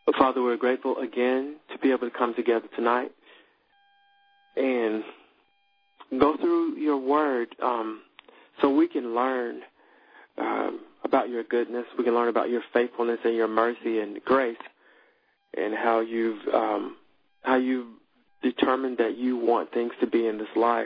Father, we're grateful again to be able to come together tonight and go through your word so we can learn about your goodness. We can learn about your faithfulness and your mercy and grace and how you've determined that you want things to be in this life.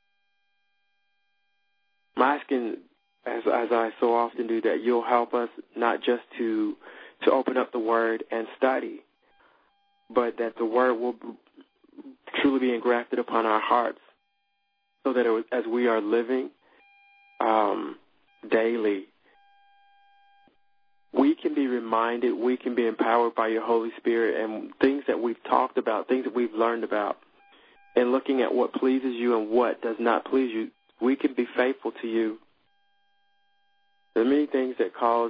I'm asking, as I so often do, that you'll help us not just to open up the word and study, but that the word will truly be engrafted upon our hearts so that as we are living daily, we can be reminded, we can be empowered by your Holy Spirit and things that we've talked about, things that we've learned about, and looking at what pleases you and what does not please you, we can be faithful to you. There are many things that cause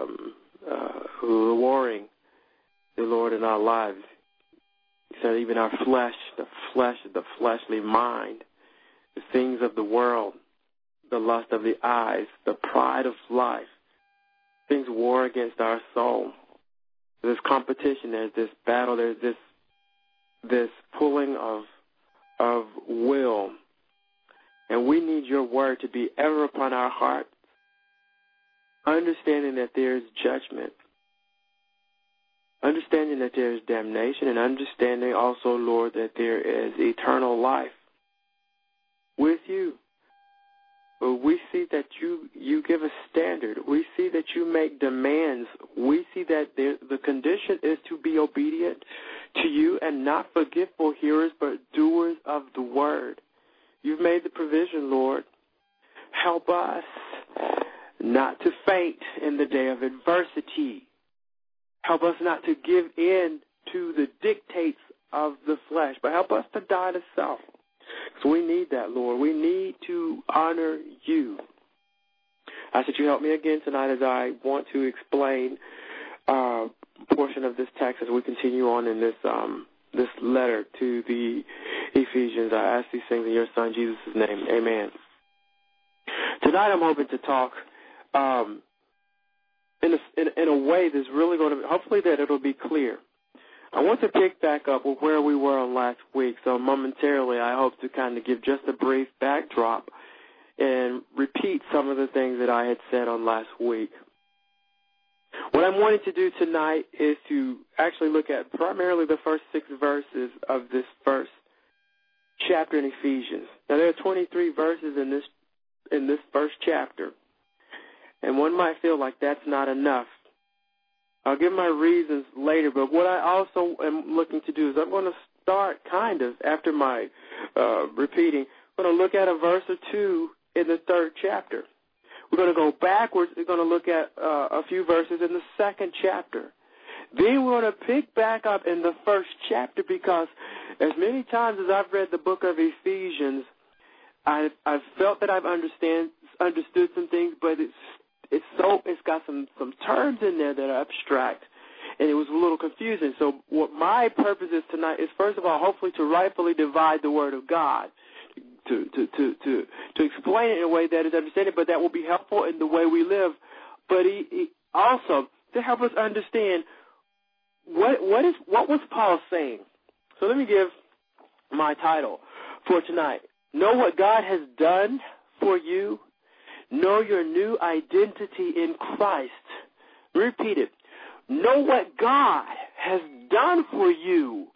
warring, the Lord, in our lives. He said even our flesh, the fleshly mind, the things of the world, the lust of the eyes, the pride of life, things war against our soul. There's competition, there's this battle, there's this pulling of will. And we need your word to be ever upon our hearts, understanding that there is judgment, understanding that there is damnation, and understanding also, Lord, that there is eternal life with you. But we see that you give a standard. We see that you make demands. We see that the condition is to be obedient to you and not forgetful hearers, but doers of the word. You've made the provision, Lord. Help us not to faint in the day of adversity. Help us not to give in to the dictates of the flesh, but help us to die to self. So we need that, Lord. We need to honor you. I ask that you help me again tonight as I want to explain a portion of this text as we continue on in this letter to the Ephesians. I ask these things in your Son, Jesus' name. Amen. Tonight I'm hoping to talk in a way that's really going to, hopefully that it'll be clear. I want to pick back up with where we were on last week, so momentarily I hope to kind of give just a brief backdrop and repeat some of the things that I had said on last week. What I'm wanting to do tonight is to actually look at primarily the first 6 verses of this first chapter in Ephesians. Now, there are 23 verses in this first chapter, and one might feel like that's not enough. I'll give my reasons later, but what I also am looking to do is I'm going to start kind of, after my repeating, I'm going to look at a verse or two in the 3rd chapter. We're going to go backwards. We're going to look at a few verses in the 2nd chapter. Then we're going to pick back up in the 1st chapter because as many times as I've read the book of Ephesians, I've felt that I've understood some things, but it's got some terms in there that are abstract, and it was a little confusing. So what my purpose is tonight is, first of all, hopefully to rightfully divide the Word of God, to explain it in a way that is understandable, but that will be helpful in the way we live. But he also to help us understand what was Paul saying. So let me give my title for tonight. Know what God has done for you. Know your new identity in Christ. Repeat it. Know what God has done for you.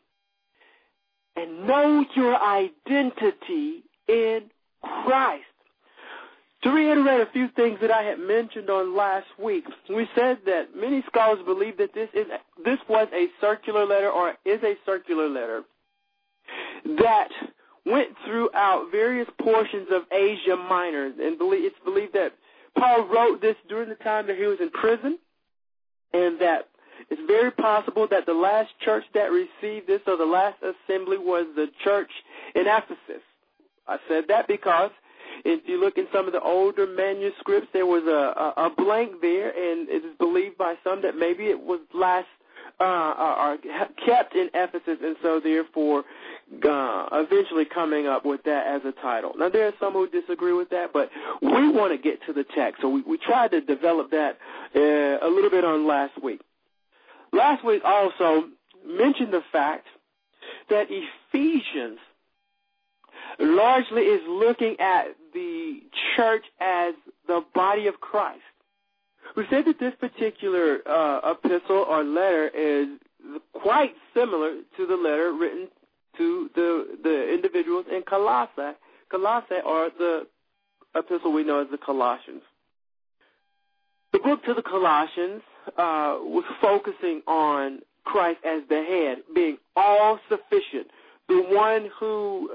And know your identity in Christ. To reiterate a few things that I had mentioned on last week, we said that many scholars believe that this was a circular letter, or is a circular letter, that went throughout various portions of Asia Minor, and it's believed that Paul wrote this during the time that he was in prison, and that it's very possible that the last church that received this, or the last assembly, was the church in Ephesus. I said that because if you look in some of the older manuscripts, there was a blank there, and it is believed by some that maybe it was last are kept in Ephesus, and so therefore eventually coming up with that as a title. Now, there are some who disagree with that, but we want to get to the text, so we tried to develop that a little bit on last week. last week also mentioned the fact that Ephesians largely is looking at the church as the body of Christ. We said that this particular epistle or letter is quite similar to the letter written to the individuals in Colossae, or the epistle we know as the Colossians. The book to the Colossians was focusing on Christ as the head, being all-sufficient, the one who,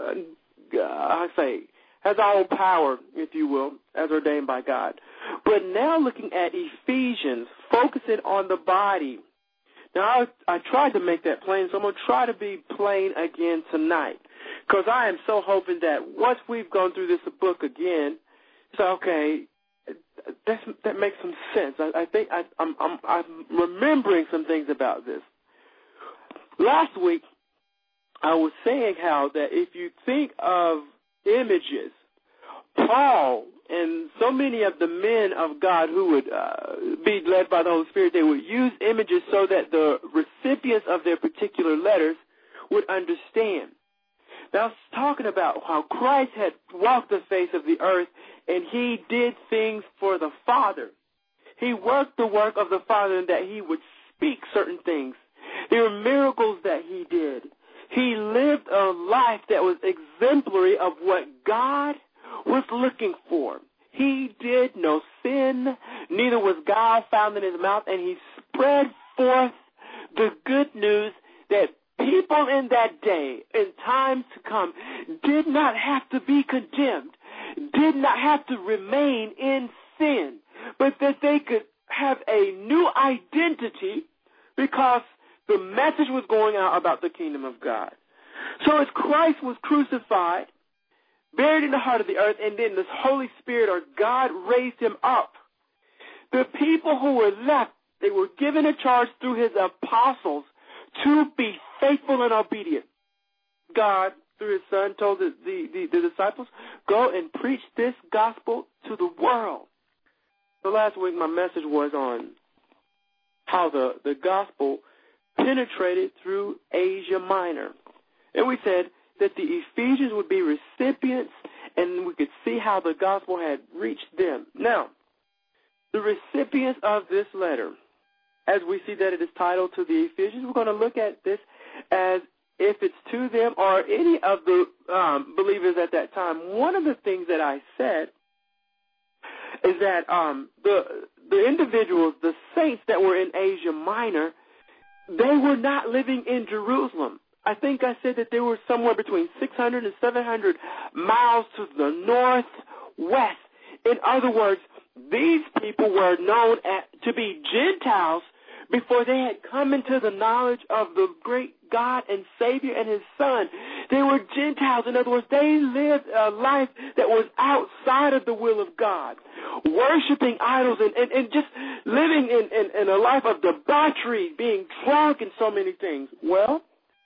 has all power, if you will, as ordained by God. But now looking at Ephesians, focusing on the body. Now, I tried to make that plain, so I'm going to try to be plain again tonight, because I am so hoping that once we've gone through this book again, so okay, that makes some sense. I think I'm remembering some things about this. Last week, I was saying how that if you think of images, Paul and so many of the men of God who would be led by the Holy Spirit, they would use images so that the recipients of their particular letters would understand. Now, I was talking about how Christ had walked the face of the earth, and he did things for the Father. He worked the work of the Father in that he would speak certain things. There were miracles that he did. He lived a life that was exemplary of what God was looking for. He did no sin, neither was guile found in his mouth, and he spread forth the good news that people in that day, in times to come, did not have to be condemned, did not have to remain in sin, but that they could have a new identity because the message was going out about the kingdom of God. So as Christ was crucified, buried in the heart of the earth, and then this Holy Spirit or God raised him up, the people who were left, they were given a charge through his apostles to be faithful and obedient. God, through his Son, told the disciples, go and preach this gospel to the world. So last week my message was on how the gospel penetrated through Asia Minor. And we said that the Ephesians would be recipients, and we could see how the gospel had reached them. Now, the recipients of this letter, as we see that it is titled to the Ephesians, we're going to look at this as if it's to them or any of the believers at that time. One of the things that I said is that the individuals, the saints that were in Asia Minor, they were not living in Jerusalem. I think I said that they were somewhere between 600 and 700 miles to the northwest. In other words, these people were known to be Gentiles before they had come into the knowledge of the great God and Savior and his Son. They were Gentiles. In other words, they lived a life that was outside of the will of God, worshiping idols and just living in a life of debauchery, being drunk and so many things. Well,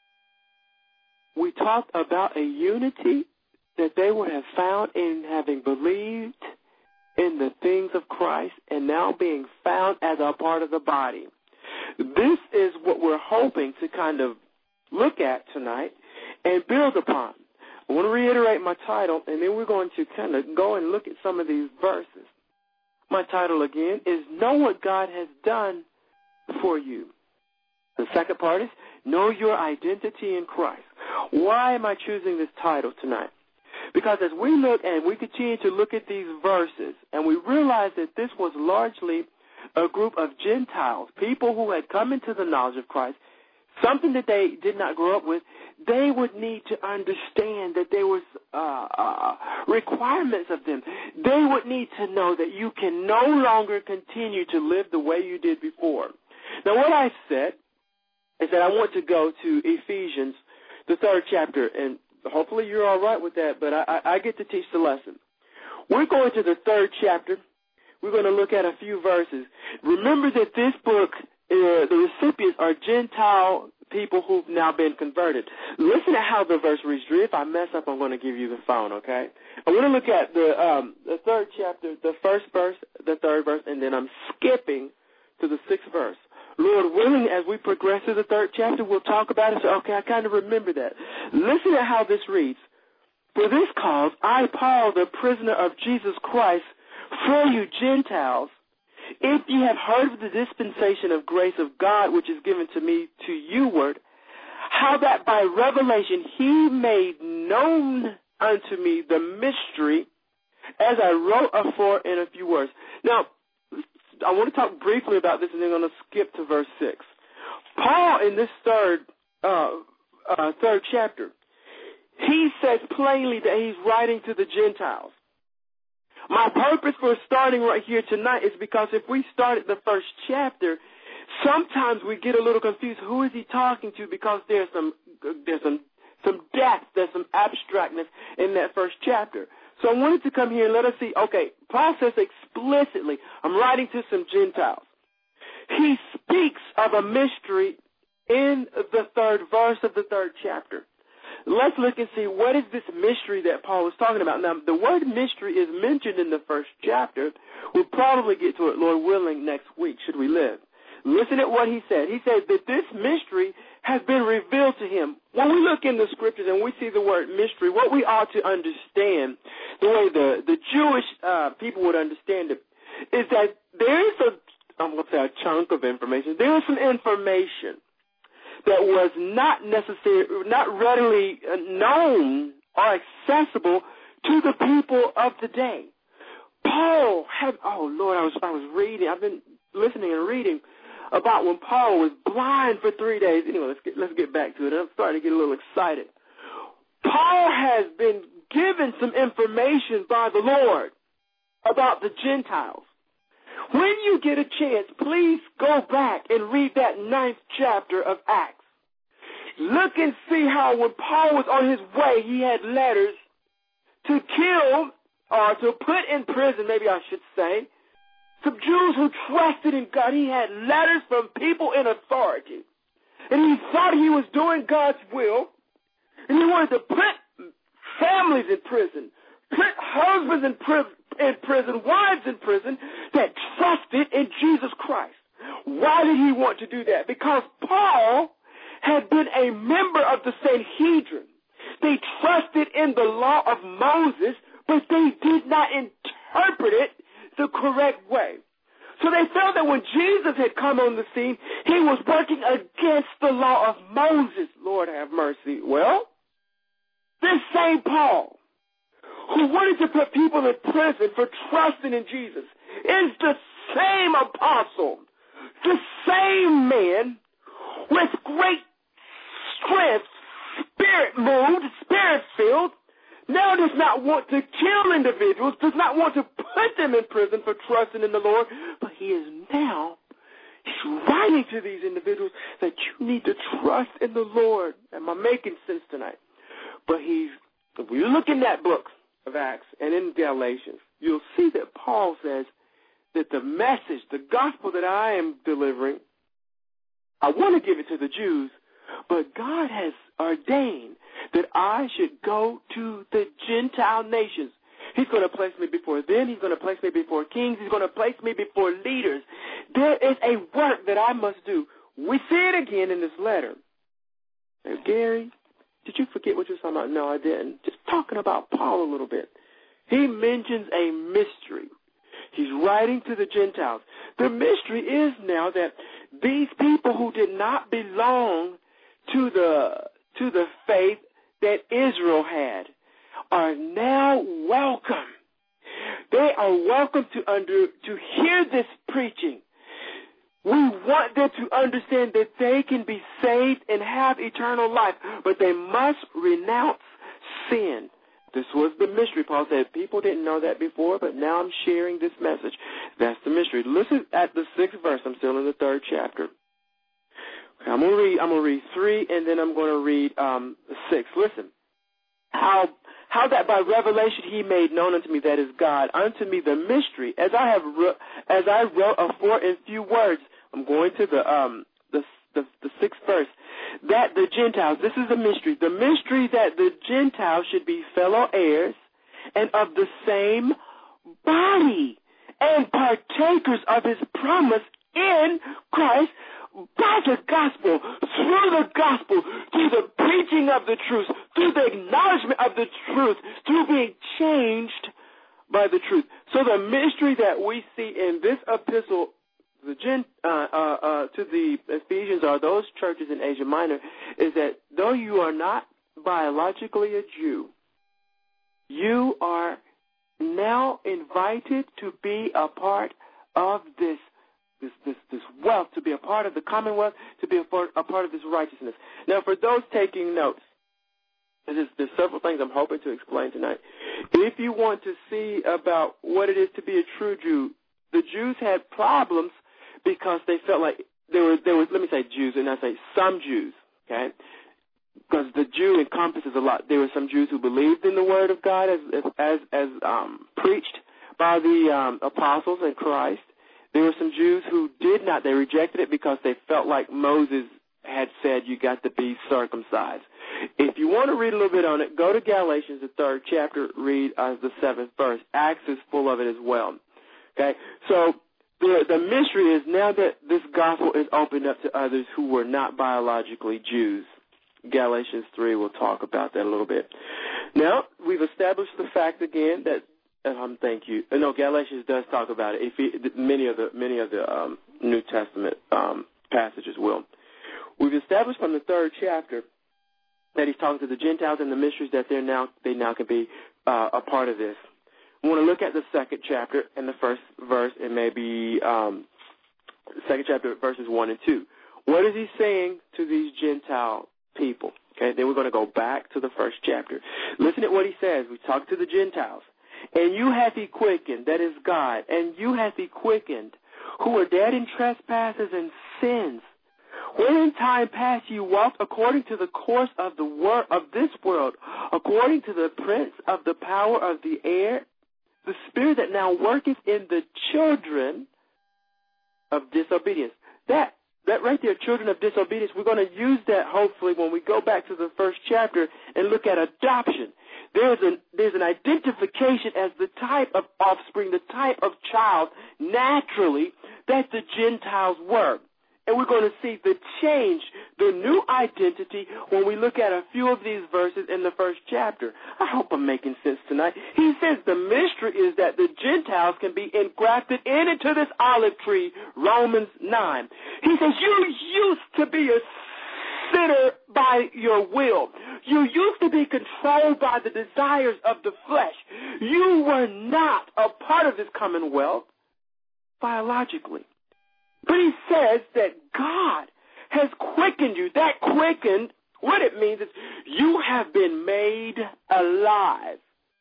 we talked about a unity that they would have found in having believed in the things of Christ and now being found as a part of the body. This is what we're hoping to kind of look at tonight and build upon. I want to reiterate my title, and then we're going to kind of go and look at some of these verses. My title again is Know What God Has Done for You. The second part is Know Your Identity in Christ. Why am I choosing this title tonight? Because as we look and we continue to look at these verses, and we realize that this was largely a group of Gentiles, people who had come into the knowledge of Christ, something that they did not grow up with, they would need to understand that there was requirements of them. They would need to know that you can no longer continue to live the way you did before. Now, what I said is that I want to go to Ephesians, the 3rd chapter, and hopefully you're all right with that, but I get to teach the lesson. We're going to the 3rd chapter. We're going to look at a few verses. Remember that this book, the recipients are Gentile people who've now been converted. Listen to how the verse reads. If I mess up, I'm going to give you the phone, okay? I'm going to look at the 3rd chapter, the 1st verse, the 3rd verse, and then I'm skipping to the 6th verse. Lord willing, as we progress through the third chapter, we'll talk about it. So, okay, I kind of remember that. Listen to how this reads. For this cause, I, Paul, the prisoner of Jesus Christ, for you Gentiles, if ye have heard of the dispensation of grace of God, which is given to me to you-ward, how that by revelation he made known unto me the mystery, as I wrote afore in a few words. Now, I want to talk briefly about this, and then I'm going to skip to verse 6. Paul, in this third chapter, he says plainly that he's writing to the Gentiles. My purpose for starting right here tonight is because if we started the first chapter, sometimes we get a little confused. Who is he talking to? Because there's some depth, there's some abstractness in that first chapter. So I wanted to come here and let us see, okay, Paul says explicitly, I'm writing to some Gentiles. He speaks of a mystery in the third verse of the third chapter. Let's look and see what is this mystery that Paul is talking about. Now, the word mystery is mentioned in the first chapter. We'll probably get to it, Lord willing, next week, should we live. Listen at what he said. He said that this mystery has been revealed to him. When we look in the scriptures and we see the word mystery, what we ought to understand, the way the Jewish people would understand it, is that there is I'm going to say a chunk of information. There is some information that was not readily known or accessible to the people of today. Paul had, I was reading, I've been listening and reading about when Paul was blind for 3 days. Anyway, let's get back to it. I'm starting to get a little excited. Paul has been given some information by the Lord about the Gentiles. When you get a chance, please go back and read that 9th chapter of Acts. Look and see how when Paul was on his way, he had letters to kill or to put in prison, maybe I should say, some Jews who trusted in God. He had letters from people in authority. And he thought he was doing God's will. And he wanted to put families in prison, put husbands in prison, wives in prison that trusted in Jesus Christ. Why did he want to do that? Because Paul had been a member of the Sanhedrin. They trusted in the law of Moses, but they did not interpret it the correct way. So they felt that when Jesus had come on the scene, he was working against the law of Moses. Lord have mercy. Well, this same Paul, who wanted to put people in prison for trusting in Jesus, is the same apostle, the same man with great strength, spirit-moved, spirit-filled, now does not want to kill individuals, does not want to put them in prison for trusting in the Lord, but he's writing to these individuals that you need to trust in the Lord. Am I making sense tonight? But if we look in that book of Acts and in Galatians, you'll see that Paul says that the message, the gospel that I am delivering, I want to give it to the Jews, but God has ordained that I should go to the Gentile nations. He's going to place me before them. He's going to place me before kings. He's going to place me before leaders. There is a work that I must do. We see it again in this letter. Now, Gary, did you forget what you were talking about? No, I didn't. Just talking about Paul a little bit. He mentions a mystery. He's writing to the Gentiles. The mystery is now that these people who did not belong to the faith that Israel had are now welcome. They are welcome to hear this preaching. We want them to understand that they can be saved and have eternal life, but they must renounce sin. This was the mystery. Paul said people didn't know that before, but now I'm sharing this message. That's the mystery. Listen at the 6th verse. I'm still in the 3rd chapter. Okay, I'm gonna read 3, and then I'm gonna read 6. Listen, how that by revelation he made known unto me, that is God, unto me the mystery, as I wrote afore in few words. I'm going to the 6th verse. That the Gentiles, this is the mystery that the Gentiles should be fellow heirs and of the same body and partakers of his promise in Christ by the gospel, through the gospel, through the preaching of the truth, through the acknowledgement of the truth, through being changed by the truth. So the mystery that we see in this epistle to the Ephesians, or those churches in Asia Minor, is that though you are not biologically a Jew, you are now invited to be a part of this wealth, to be a part of the commonwealth, to be a part of this righteousness. Now, for those taking notes, there's several things I'm hoping to explain tonight. If you want to see about what it is to be a true Jew, the Jews had problems because they felt like there was let me say Jews and not say some Jews, okay? Because the Jew encompasses a lot. There were some Jews who believed in the Word of God as preached by the apostles in Christ. There were some Jews who did not. They rejected it because they felt like Moses had said you got to be circumcised. If you want to read a little bit on it, go to Galatians, the 3rd chapter, read the 7th verse. Acts is full of it as well. Okay, so the mystery is now that this gospel is opened up to others who were not biologically Jews. Galatians 3 will talk about that a little bit. Now, we've established the fact again that, thank you. No, Galatians does talk about it. Many of the New Testament passages will. We've established from the 3rd chapter that he's talking to the Gentiles and the mysteries that they now can be a part of this. We want to look at the 2nd chapter and the first verse, and maybe the 2nd chapter, verses 1 and 2. What is he saying to these Gentile people? Okay, then we're going to go back to the 1st chapter. Listen to what he says. We talk to the Gentiles. And you hath he quickened, that is God, and you hath he quickened, who were dead in trespasses and sins, when in time past you walked according to the course of this world, according to the prince of the power of the air, the spirit that now worketh in the children of disobedience. That right there, children of disobedience, we're going to use that hopefully when we go back to the 1st chapter and look at adoption. There's an identification as the type of offspring, the type of child naturally that the Gentiles were. And we're going to see the change, the new identity when we look at a few of these verses in the 1st chapter. I hope I'm making sense tonight. He says the mystery is that the Gentiles can be engrafted into this olive tree, Romans 9. He says you used to be a sinner by your will. You used to be controlled by the desires of the flesh. You were not a part of this commonwealth biologically. But he says that God has quickened you. That quickened, what it means is you have been made alive.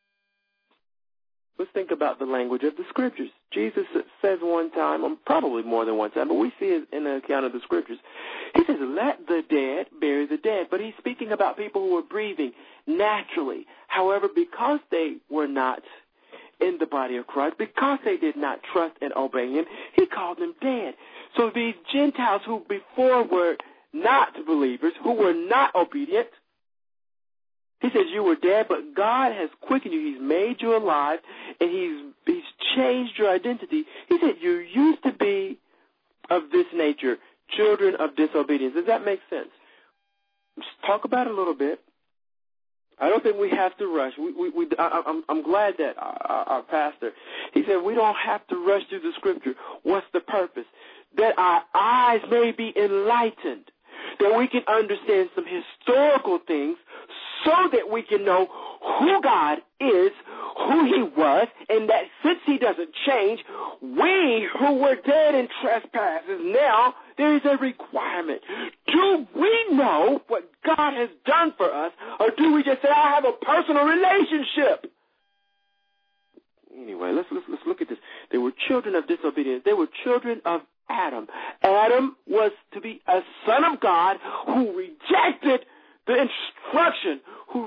Let's think about the language of the Scriptures. Jesus says one time, or probably more than one time, but we see it in the account of the Scriptures. He says, let the dead bury the dead. But he's speaking about people who were breathing naturally. However, because they were not in the body of Christ, because they did not trust and obey him, he called them dead. So these Gentiles who before were not believers, who were not obedient, he says you were dead, but God has quickened you. He's made you alive, and he's changed your identity. He said you used to be of this nature, children of disobedience. Does that make sense? Just talk about it a little bit. I don't think we have to rush. I'm glad that our pastor, he said we don't have to rush through the Scripture. What's the purpose? That our eyes may be enlightened, that we can understand some historical things so that we can know who God is, who he was, and that since he doesn't change, we who were dead in trespasses, now there is a requirement. Do we know what God has done for us, or do we just say, I have a personal relationship? Anyway, let's look at this. They were children of disobedience. They were children of Adam. Adam was to be a son of God who rejected the instruction,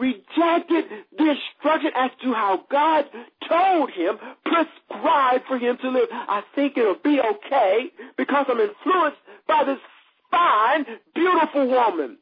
as to how God told him, prescribed for him to live. I think it'll be okay because I'm influenced by this fine, beautiful woman.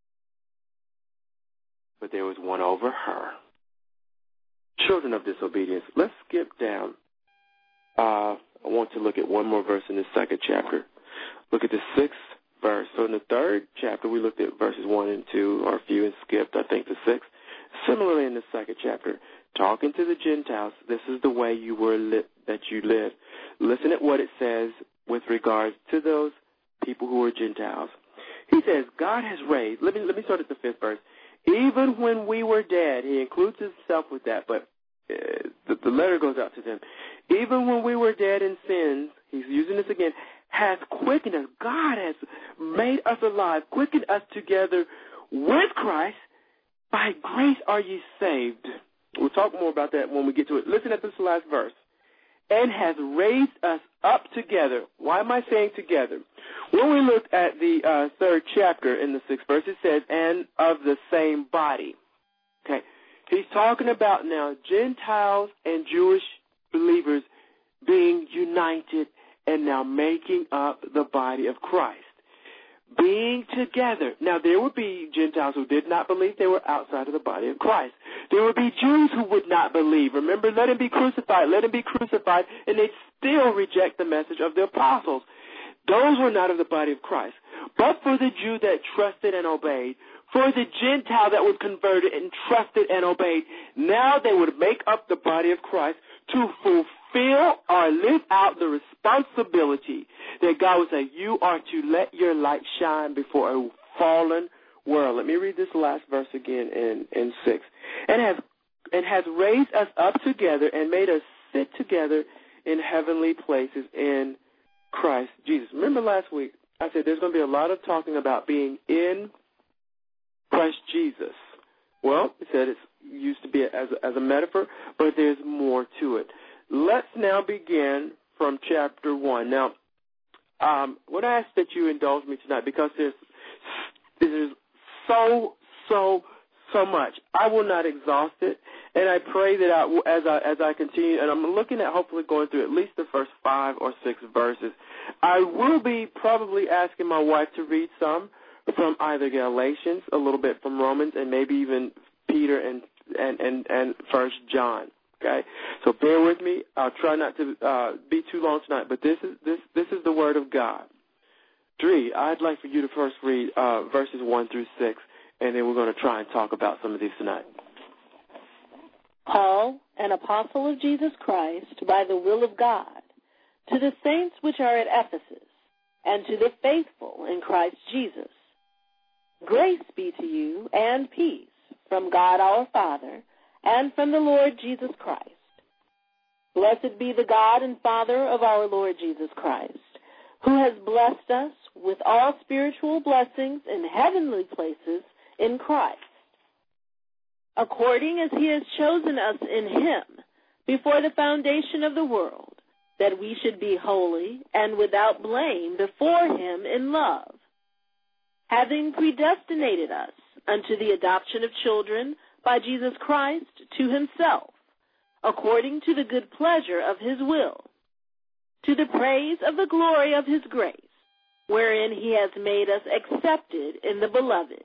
But there was one over her. Children of disobedience. Let's skip down. I want to look at one more verse in the 2nd chapter. Look at the 6th verse. So in the third chapter, we looked at verses 1 and 2, or a few, and skipped, I think, to 6. Similarly, in the second chapter, talking to the Gentiles, this is the way you were that you live. Listen at what it says with regards to those people who are Gentiles. He says, God has raised, let me start at the 5th verse. Even when we were dead, he includes himself with that, but the letter goes out to them. Even when we were dead in sins, he's using this again, has quickened us. God has made us alive, quickened us together with Christ. By grace are ye saved. We'll talk more about that when we get to it. Listen at this last verse. And has raised us up together. Why am I saying together? When we look at the third chapter in the 6th verse, it says, and of the same body. Okay. He's talking about now Gentiles and Jewish believers being united and now making up the body of Christ. Being together. Now, there would be Gentiles who did not believe. They were outside of the body of Christ. There would be Jews who would not believe. Remember, let him be crucified. Let him be crucified. And they still reject the message of the apostles. Those were not of the body of Christ. But for the Jew that trusted and obeyed, for the Gentile that was converted and trusted and obeyed, now they would make up the body of Christ to fulfill or live out the responsibility that God would say, you are to let your light shine before a fallen world. Let me read this last verse again in 6. And has raised us up together and made us sit together in heavenly places in Christ Jesus. Remember last week, I said there's going to be a lot of talking about being in Christ Jesus. Well, it said it's used to be as a metaphor, but there's more to it. Let's now begin from chapter 1. Now, what I ask that you indulge me tonight, because there's so much. I will not exhaust it, and I pray that as I continue, and I'm looking at hopefully going through at least the first 5 or 6 verses. I will be probably asking my wife to read some from either Galatians, a little bit from Romans, and maybe even Peter and 1 John. Okay, so bear with me. I'll try not to be too long tonight, but this is the Word of God. Dre, I'd like for you to first read verses 1 through 6, and then we're going to try and talk about some of these tonight. Paul, an apostle of Jesus Christ, by the will of God, to the saints which are at Ephesus, and to the faithful in Christ Jesus. Grace be to you and peace from God our Father and from the Lord Jesus Christ. Blessed be the God and Father of our Lord Jesus Christ, who has blessed us with all spiritual blessings in heavenly places in Christ, according as he has chosen us in him before the foundation of the world, that we should be holy and without blame before him in love, having predestinated us unto the adoption of children by Jesus Christ to himself, according to the good pleasure of his will, to the praise of the glory of his grace, wherein he has made us accepted in the beloved.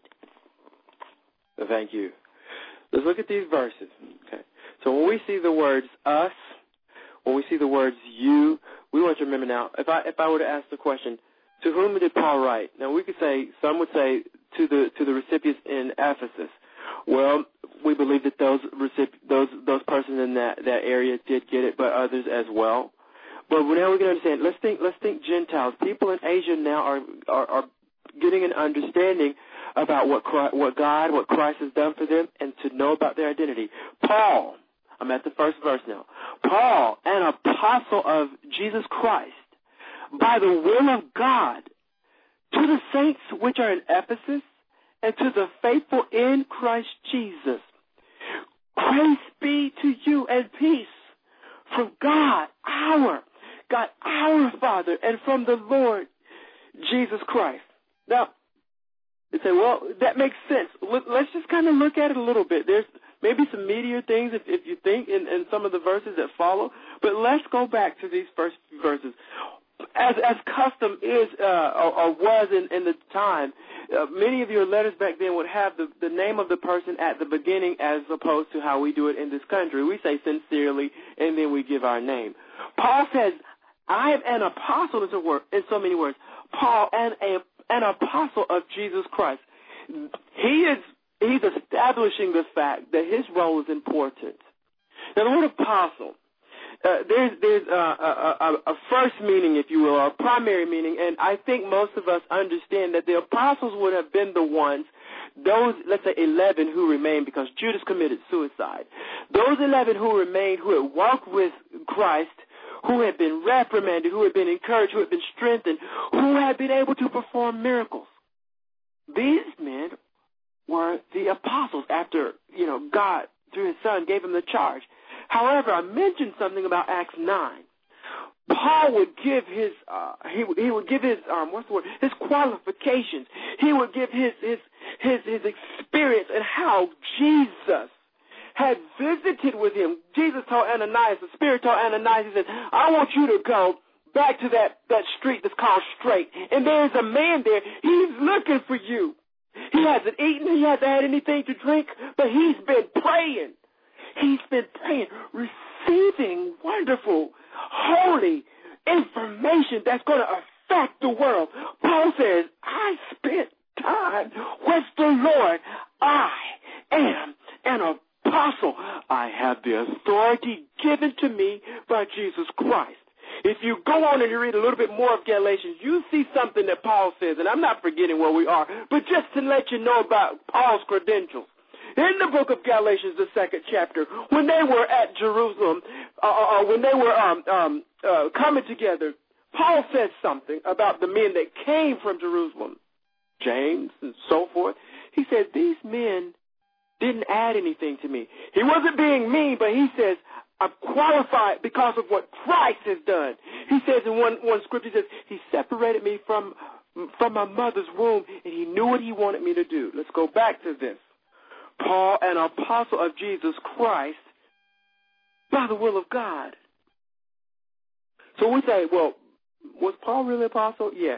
Thank you. Let's look at these verses. Okay. So when we see the words us, when we see the words you, we want to remember now, if I were to ask the question, to whom did Paul write? Now we could say, some would say to the recipients in Ephesus. Well, we believe that those persons in that area did get it, but others as well. But now we can understand. Let's think Gentiles. People in Asia now are getting an understanding about what Christ has done for them, and to know about their identity. Paul, I'm at the first verse now. Paul, an apostle of Jesus Christ, by the will of God, to the saints which are in Ephesus, and to the faithful in Christ Jesus. Grace be to you and peace from God our Father, and from the Lord Jesus Christ. Now, you say, well, that makes sense. Let's just kind of look at it a little bit. There's maybe some meatier things if you think in some of the verses that follow, but let's go back to these first few verses. As custom is or was in the time, many of your letters back then would have the name of the person at the beginning, as opposed to how we do it in this country. We say sincerely, and then we give our name. Paul says, I am an apostle, in so many words. Paul, an an apostle of Jesus Christ. He's establishing the fact that his role is important. Now, the word apostle, there's a first meaning, if you will, or a primary meaning, and I think most of us understand that the apostles would have been the ones, those, let's say 11 who remained because Judas committed suicide. Those 11 who remained, who had walked with Christ, who had been reprimanded, who had been encouraged, who had been strengthened, who had been able to perform miracles. These men were the apostles after, God, through his son, gave him the charge. However, I mentioned something about Acts 9. Paul would give his, his qualifications. He would give his experience and how Jesus had visited with him. Jesus told Ananias, the Spirit told Ananias, he said, I want you to go back to that street that's called Straight. And there's a man there. He's looking for you. He hasn't eaten. He hasn't had anything to drink, but he's been praying. He's been praying, receiving wonderful, holy information that's going to affect the world. Paul says, I spent time with the Lord. I am an apostle. I have the authority given to me by Jesus Christ. If you go on and you read a little bit more of Galatians, you see something that Paul says, and I'm not forgetting where we are, but just to let you know about Paul's credentials. In the book of Galatians, the 2nd chapter, when they were at Jerusalem, when they were coming together, Paul said something about the men that came from Jerusalem, James and so forth. He said, these men didn't add anything to me. He wasn't being mean, but he says, I'm qualified because of what Christ has done. He says in one scripture, he says, he separated me from my mother's womb, and he knew what he wanted me to do. Let's go back to this. Paul, an apostle of Jesus Christ, by the will of God. So we say, well, was Paul really an apostle? Yes.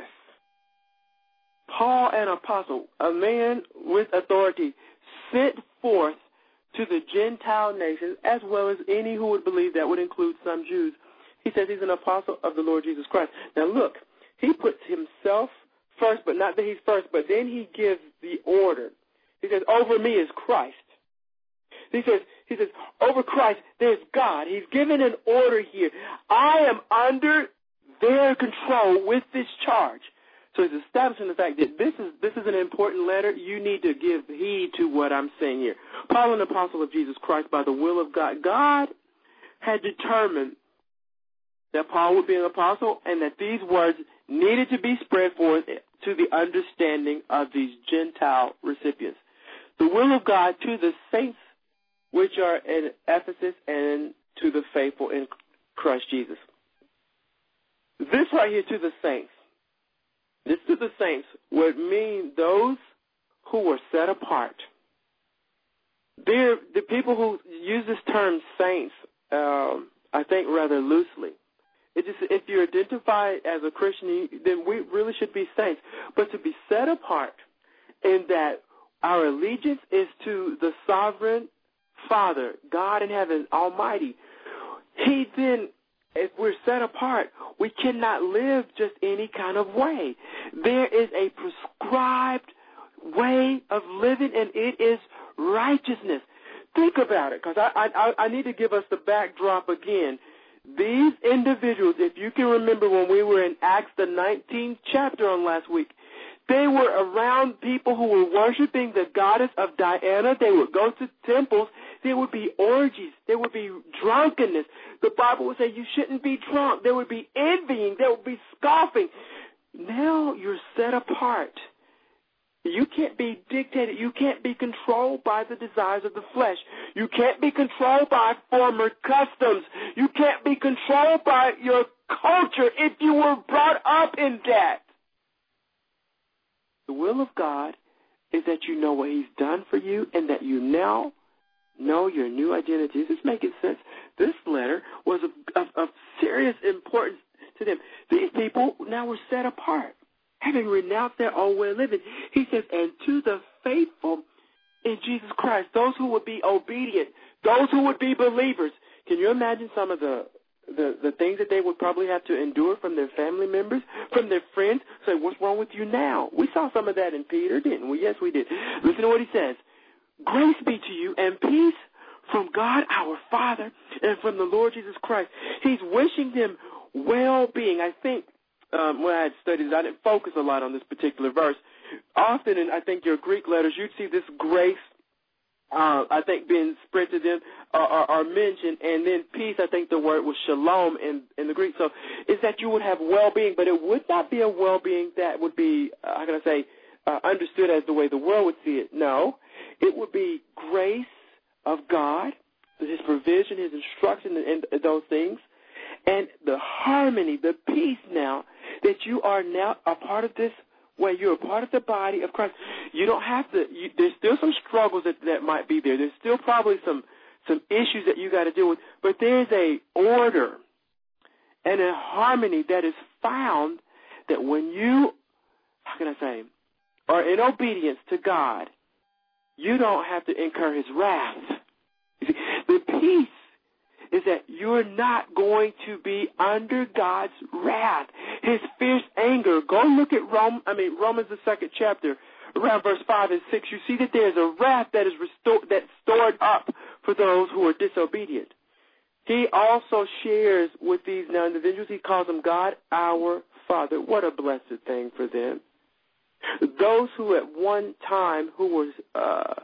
Paul, an apostle, a man with authority, sent forth to the Gentile nations, as well as any who would believe, that would include some Jews. He says he's an apostle of the Lord Jesus Christ. Now look, he puts himself first, but not that he's first, but then he gives the order. He says, over me is Christ. He says, over Christ, there's God. He's given an order here. I am under their control with this charge. So he's establishing the fact that this is an important letter. You need to give heed to what I'm saying here. Paul, an apostle of Jesus Christ, by the will of God. God had determined that Paul would be an apostle and that these words needed to be spread forth to the understanding of these Gentile recipients. The will of God to the saints which are in Ephesus and to the faithful in Christ Jesus. This right here, to the saints. This to the saints would mean those who were set apart. The people who use this term saints, I think rather loosely. If you identify as a Christian, then we really should be saints. But to be set apart in that our allegiance is to the sovereign Father, God in heaven, Almighty. He then, if we're set apart, we cannot live just any kind of way. There is a prescribed way of living, and it is righteousness. Think about it, because I need to give us the backdrop again. These individuals, if you can remember when we were in Acts, the 19th chapter on last week, they were around people who were worshiping the goddess of Diana. They would go to temples. There would be orgies. There would be drunkenness. The Bible would say you shouldn't be drunk. There would be envying. There would be scoffing. Now you're set apart. You can't be dictated. You can't be controlled by the desires of the flesh. You can't be controlled by former customs. You can't be controlled by your culture if you were brought up in that. The will of God is that you know what he's done for you and that you now know your new identity. Is this making sense? This letter was of serious importance to them. These people now were set apart, having renounced their own way of living. He says, and to the faithful in Jesus Christ, those who would be obedient, those who would be believers. Can you imagine some of the the things that they would probably have to endure from their family members, from their friends. Say, what's wrong with you now? We saw some of that in Peter, didn't we? Yes, we did. Listen to what he says. Grace be to you and peace from God our Father and from the Lord Jesus Christ. He's wishing them well-being. I think when I had studied, I didn't focus a lot on this particular verse. Often in, I think, your Greek letters, you'd see this grace, I think, being spread to them or mentioned, and then peace, I think the word was shalom in the Greek. So it's that you would have well-being, but it would not be a well-being that would be, how can I say, understood as the way the world would see it. No, it would be grace of God, his provision, his instruction, and those things, and the harmony, the peace now that you are now a part of this way. You're a part of the body of Christ. You don't have to, there's still some struggles that might be there. There's still probably some issues that you got to deal with, but there's a order and a harmony that is found that when you, how can I say, are in obedience to God, you don't have to incur his wrath. You see, the peace is that you're not going to be under God's wrath, his fierce anger. Go look at Romans the 2nd chapter, around verse 5 and 6. You see that there's a wrath that is that's stored up for those who are disobedient. He also shares with these now individuals. He calls them God our Father. What a blessed thing for them. Those who at one time who was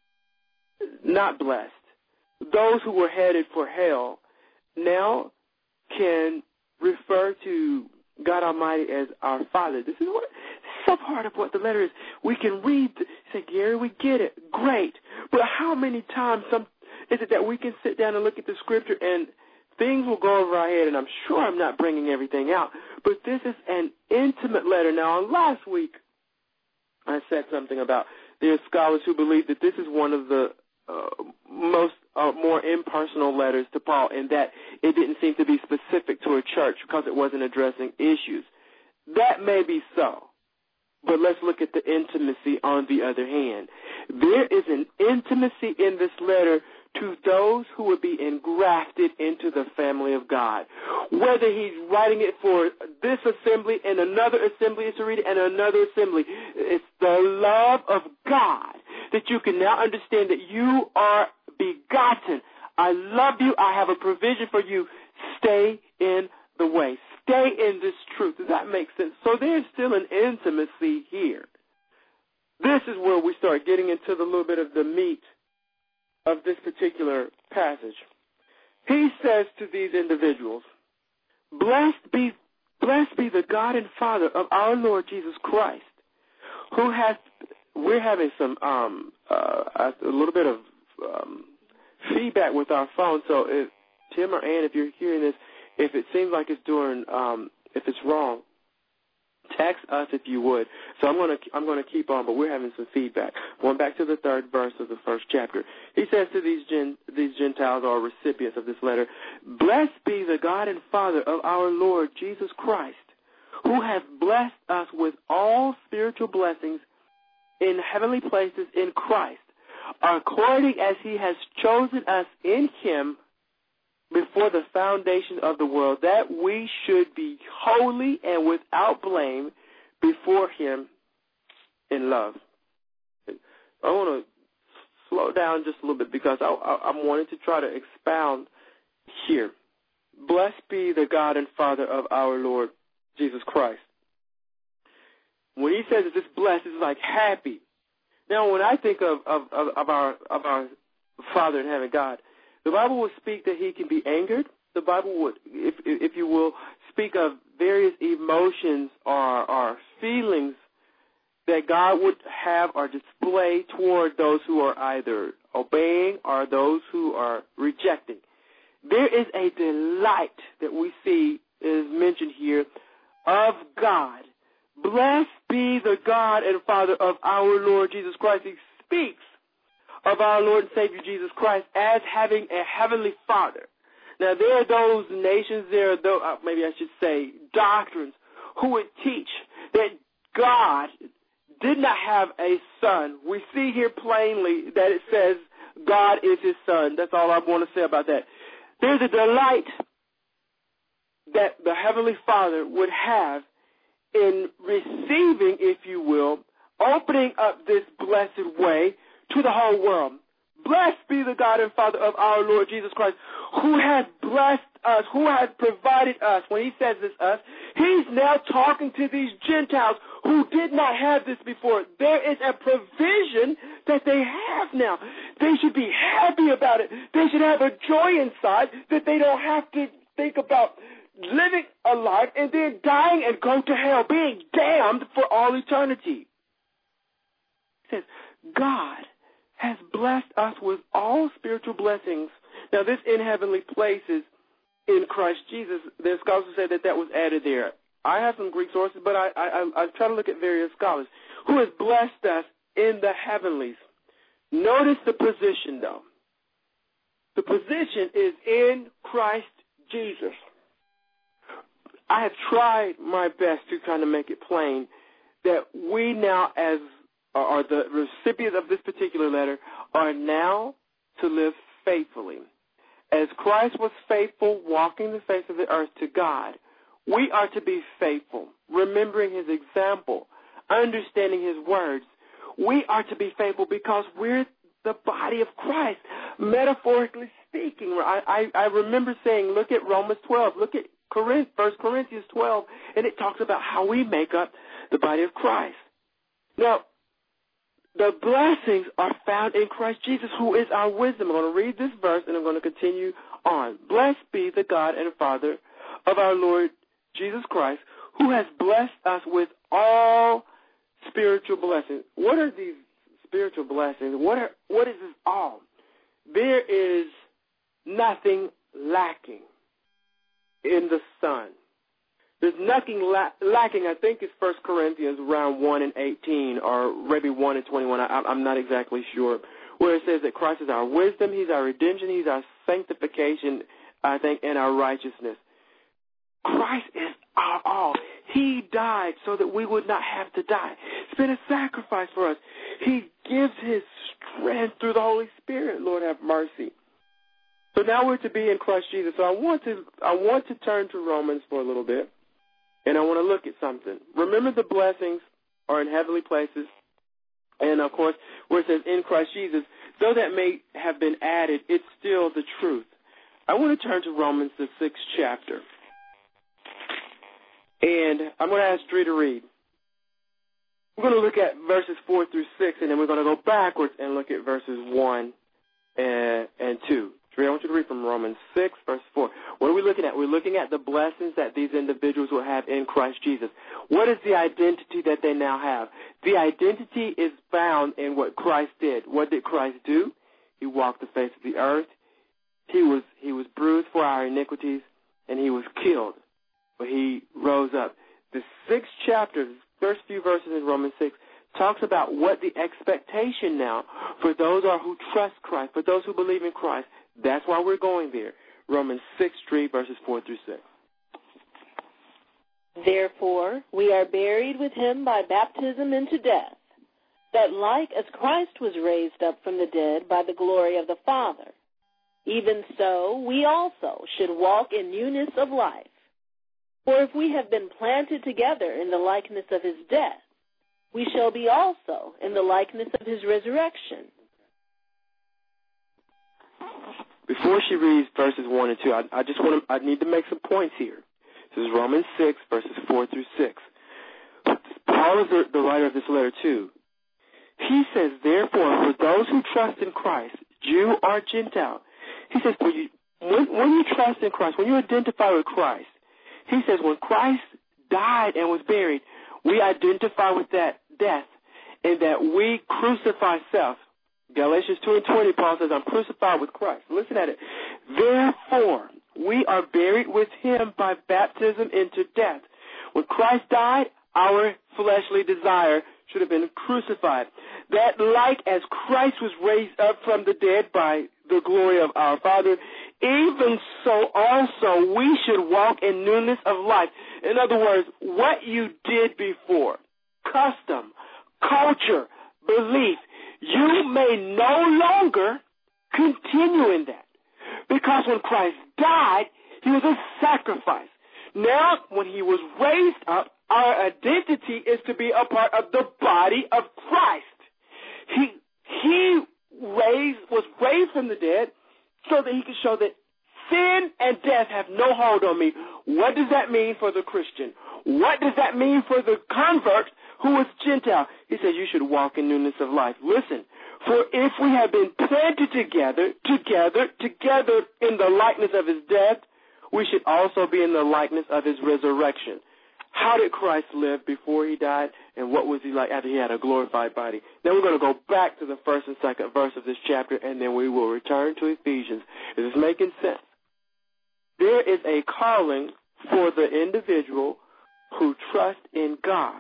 not blessed, those who were headed for hell, now can refer to God Almighty as our Father. This is so part of what the letter is. We can read, say, Gary, we get it. Great. But how many times is it that we can sit down and look at the Scripture and things will go over our head, and I'm sure I'm not bringing everything out, but this is an intimate letter. Now, last week, I said something about there are scholars who believe that this is one of the more impersonal letters to Paul, in that it didn't seem to be specific to a church because it wasn't addressing issues. That may be so, but let's look at the intimacy on the other hand. There is an intimacy in this letter to those who would be engrafted into the family of God. Whether he's writing it for this assembly and another assembly is to read it and another assembly, it's the love of God that you can now understand that you are begotten. I love you. I have a provision for you. Stay in the way. Stay in this truth. Does that make sense? So there's still an intimacy here. This is where we start getting into the little bit of the meat of this particular passage. He says to these individuals, Blessed be the God and Father of our Lord Jesus Christ, who has, we're having some, a little bit of feedback with our phone, so if Tim or Ann, if you're hearing this, if it seems like it's doing, if it's wrong, text us if you would. So I'm going to keep on, but we're having some feedback. Going back to the 3rd verse of the 1st chapter. He says to these Gentiles or recipients of this letter, Blessed be the God and Father of our Lord Jesus Christ, who has blessed us with all spiritual blessings in heavenly places in Christ, according as he has chosen us in him before the foundation of the world, that we should be holy and without blame before him in love. I want to slow down just a little bit because I'm wanting to try to expound here. Blessed be the God and Father of our Lord Jesus Christ. When he says that this blessed, it's like happy. Now, when I think of our Father in heaven, God, the Bible will speak that he can be angered. The Bible would, if you will, speak of various emotions or feelings that God would have or display toward those who are either obeying or those who are rejecting. There is a delight that we see is mentioned here of God. Blessed be the God and Father of our Lord Jesus Christ. He speaks of our Lord and Savior Jesus Christ as having a heavenly Father. Now, there are those nations, there are those, maybe I should say, doctrines, who would teach that God did not have a son. We see here plainly that it says God is his son. That's all I want to say about that. There's a delight that the Heavenly Father would have in receiving, if you will, opening up this blessed way to the whole world. Blessed be the God and Father of our Lord Jesus Christ, who has blessed us, who has provided us. When he says this us, he's now talking to these Gentiles who did not have this before. There is a provision that they have now. They should be happy about it. They should have a joy inside that they don't have to think about living a life and then dying and going to hell, being damned for all eternity. It says, God has blessed us with all spiritual blessings. Now, this in heavenly places in Christ Jesus, there's scholars who say that was added there. I have some Greek sources, but I try to look at various scholars who has blessed us in the heavenlies. Notice the position, though. The position is in Christ Jesus. I have tried my best to kind of make it plain that we now, as are the recipients of this particular letter, are now to live faithfully. As Christ was faithful, walking the face of the earth to God, we are to be faithful, remembering his example, understanding his words. We are to be faithful because we're the body of Christ, metaphorically speaking. I remember saying, look at Romans 12, look at 1 Corinthians 12, and it talks about how we make up the body of Christ. Now, the blessings are found in Christ Jesus, who is our wisdom. I'm going to read this verse, and I'm going to continue on. Blessed be the God and Father of our Lord Jesus Christ, who has blessed us with all spiritual blessings. What are these spiritual blessings? What is this all? There is nothing lacking in the Son. There's nothing lacking. I think it's 1 Corinthians around 1 and 18 or maybe 1 and 21. I'm not exactly sure. Where it says that Christ is our wisdom, he's our redemption, he's our sanctification, I think, and our righteousness. Christ is our all. He died so that we would not have to die. It's been a sacrifice for us. He gives his strength through the Holy Spirit. Lord, have mercy. So now we're to be in Christ Jesus. So I want to turn to Romans for a little bit, and I want to look at something. Remember, the blessings are in heavenly places, and of course, where it says in Christ Jesus, though that may have been added, it's still the truth. I want to turn to Romans, the 6th chapter, and I'm going to ask Dree to read. We're going to look at verses 4 through 6, and then we're going to go backwards and look at verses 1 and 2. Dree, I want you to read from Romans 6, verse 4. What are we looking at? We're looking at the blessings that these individuals will have in Christ Jesus. What is the identity that they now have? The identity is found in what Christ did. What did Christ do? He walked the face of the earth. He was bruised for our iniquities, and he was killed. But he rose up. The 6th chapter, the first few verses in Romans 6, talks about what the expectation now for those are who trust Christ, for those who believe in Christ. That's why we're going there. Romans 6, verses 4 through 6. Therefore, we are buried with him by baptism into death, that like as Christ was raised up from the dead by the glory of the Father, even so we also should walk in newness of life. For if we have been planted together in the likeness of his death, we shall be also in the likeness of his resurrection. Before she reads verses 1 and 2, I need to make some points here. This is Romans 6, verses 4 through 6. Paul is the writer of this letter too. He says, therefore, for those who trust in Christ, Jew or Gentile, he says, when you trust in Christ, when you identify with Christ, he says, when Christ died and was buried, we identify with that death and that we crucify self. Galatians 2 and 20, Paul says, I'm crucified with Christ. Listen at it. Therefore, we are buried with him by baptism into death. When Christ died, our fleshly desire should have been crucified. That like as Christ was raised up from the dead by the glory of our Father, even so also we should walk in newness of life. In other words, what you did before, custom, culture, belief, you may no longer continue in that. Because when Christ died, he was a sacrifice. Now, when he was raised up, our identity is to be a part of the body of Christ. He was raised from the dead so that he could show that sin and death have no hold on me. What does that mean for the Christian? What does that mean for the convert who is Gentile? He says you should walk in newness of life. Listen, for if we have been planted together in the likeness of his death, we should also be in the likeness of his resurrection. How did Christ live before he died, and what was he like after he had a glorified body? Now we're going to go back to the first and second verse of this chapter, and then we will return to Ephesians. Is this making sense? There is a calling for the individual who trusts in God.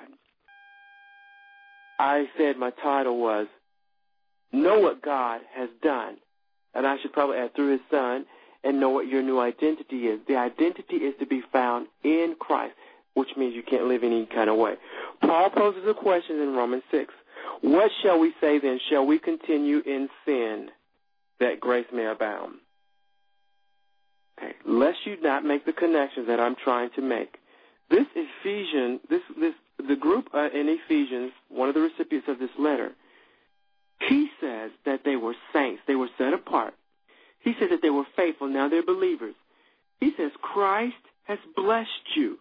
I said my title was, Know What God Has Done. And I should probably add through his Son, and know what your new identity is. The identity is to be found in Christ, which means you can't live any kind of way. Paul poses a question in Romans 6. What shall we say then? Shall we continue in sin that grace may abound? Okay, lest you not make the connections that I'm trying to make. This Ephesians, the group in Ephesians, one of the recipients of this letter, he says that they were saints. They were set apart. He says that they were faithful. Now they're believers. He says Christ has blessed you.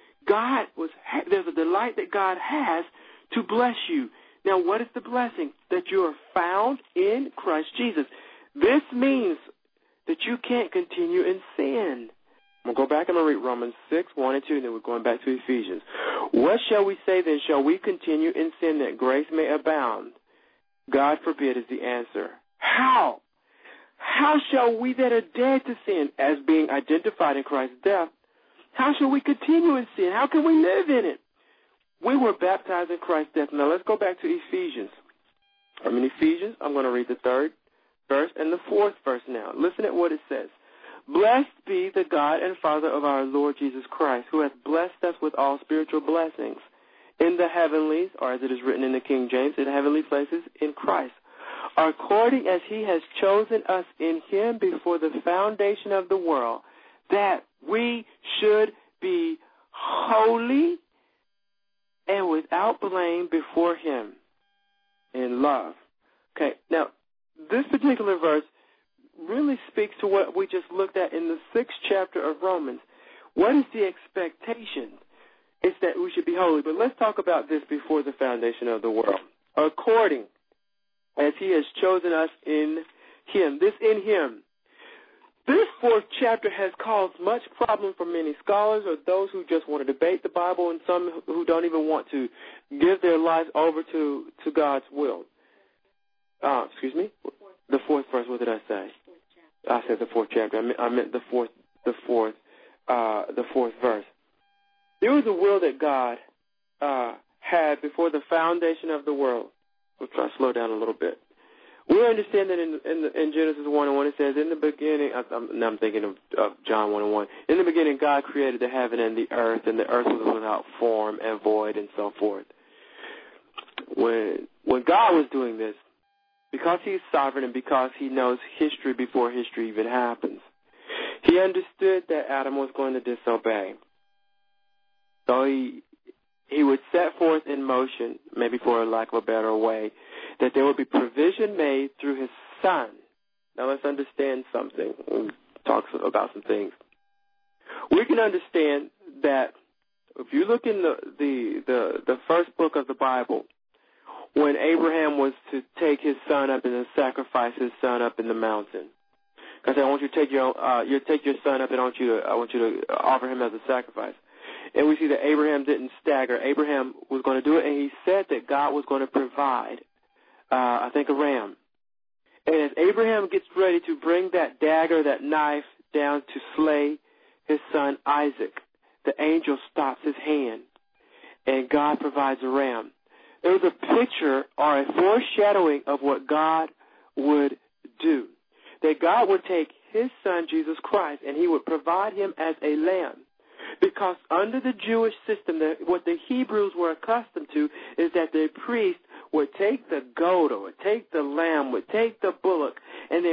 There's a delight that God has to bless you. Now, what is the blessing? That you are found in Christ Jesus. This means that you can't continue in sin. I'm going to go back and I'll read Romans 6, 1 and 2, and then we're going back to Ephesians. What shall we say then? Shall we continue in sin that grace may abound? God forbid is the answer. How? How shall we that are dead to sin, as being identified in Christ's death, how shall we continue in sin? How can we live in it? We were baptized in Christ's death. Now let's go back to Ephesians. I'm in Ephesians. I'm going to read the 3rd verse and the 4th verse now. Listen at what it says. Blessed be the God and Father of our Lord Jesus Christ, who hath blessed us with all spiritual blessings in the heavenlies, or as it is written in the King James, in heavenly places in Christ, according as he has chosen us in him before the foundation of the world, that we should be holy and without blame before him in love. Okay, now, this particular verse really speaks to what we just looked at in the 6th chapter of Romans. What is the expectation? It's that we should be holy. But let's talk about this before the foundation of the world. According as he has chosen us in him. This in him. This 4th chapter has caused much problem for many scholars or those who just want to debate the Bible and some who don't even want to give their lives over to God's will. Excuse me? The 4th verse, what did I say? I said the 4th chapter. I meant the fourth verse. There was a will that God had before the foundation of the world. We'll try to slow down a little bit. We understand that in Genesis 1:1 it says, in the beginning, I'm thinking of John 1:1, in the beginning God created the heaven and the earth was without form and void and so forth. When God was doing this, because he's sovereign and because he knows history before history even happens, he understood that Adam was going to disobey. So he would set forth in motion, maybe for lack of a better way, that there would be provision made through his son. Now let's understand something. We'll talk about some things. We can understand that if you look in the first book of the Bible, when Abraham was to take his son up and to sacrifice his son up in the mountain, because I want you to take your son up and I want you to offer him as a sacrifice. And we see that Abraham didn't stagger. Abraham was going to do it, and he said that God was going to provide, I think, a ram. And as Abraham gets ready to bring that dagger, that knife, down to slay his son Isaac, the angel stops his hand, and God provides a ram. There was a picture or a foreshadowing of what God would do, that God would take his son, Jesus Christ, and he would provide him as a lamb. Because under the Jewish system, what the Hebrews were accustomed to is that the priest would take the goat or would take the lamb, would take the bullock, and they would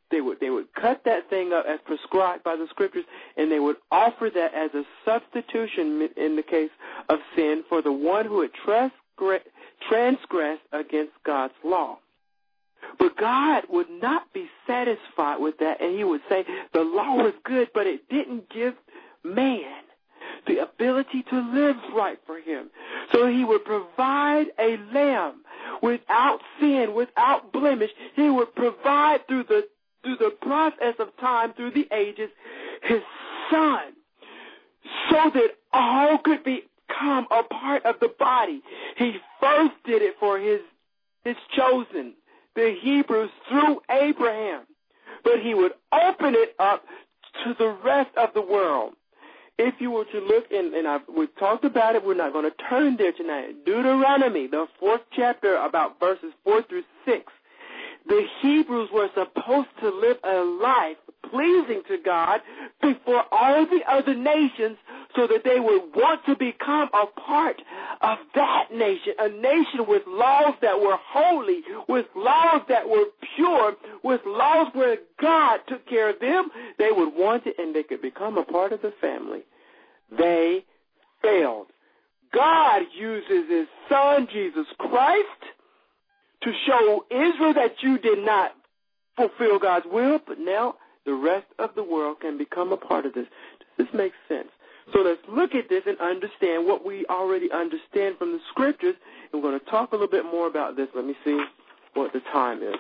They would cut that thing up as prescribed by the Scriptures, and they would offer that as a substitution in the case of sin for the one who had transgressed against God's law. But God would not be satisfied with that, and he would say the law was good, but it didn't give man the ability to live right for him. So he would provide a lamb without sin, without blemish. He would provide through the process of time, through the ages, his son, so that all could become a part of the body. He first did it for his chosen, the Hebrews, through Abraham. But he would open it up to the rest of the world. If you were to look, we've talked about it, we're not going to turn there tonight. Deuteronomy, the 4th chapter, about verses 4 through 6. The Hebrews were supposed to live a life pleasing to God before all the other nations so that they would want to become a part of that nation, a nation with laws that were holy, with laws that were pure, with laws where God took care of them. They would want it, and they could become a part of the family. They failed. God uses his son, Jesus Christ, to show Israel that you did not fulfill God's will, but now the rest of the world can become a part of this. Does this make sense? So let's look at this and understand what we already understand from the Scriptures. And we're going to talk a little bit more about this. Let me see what the time is.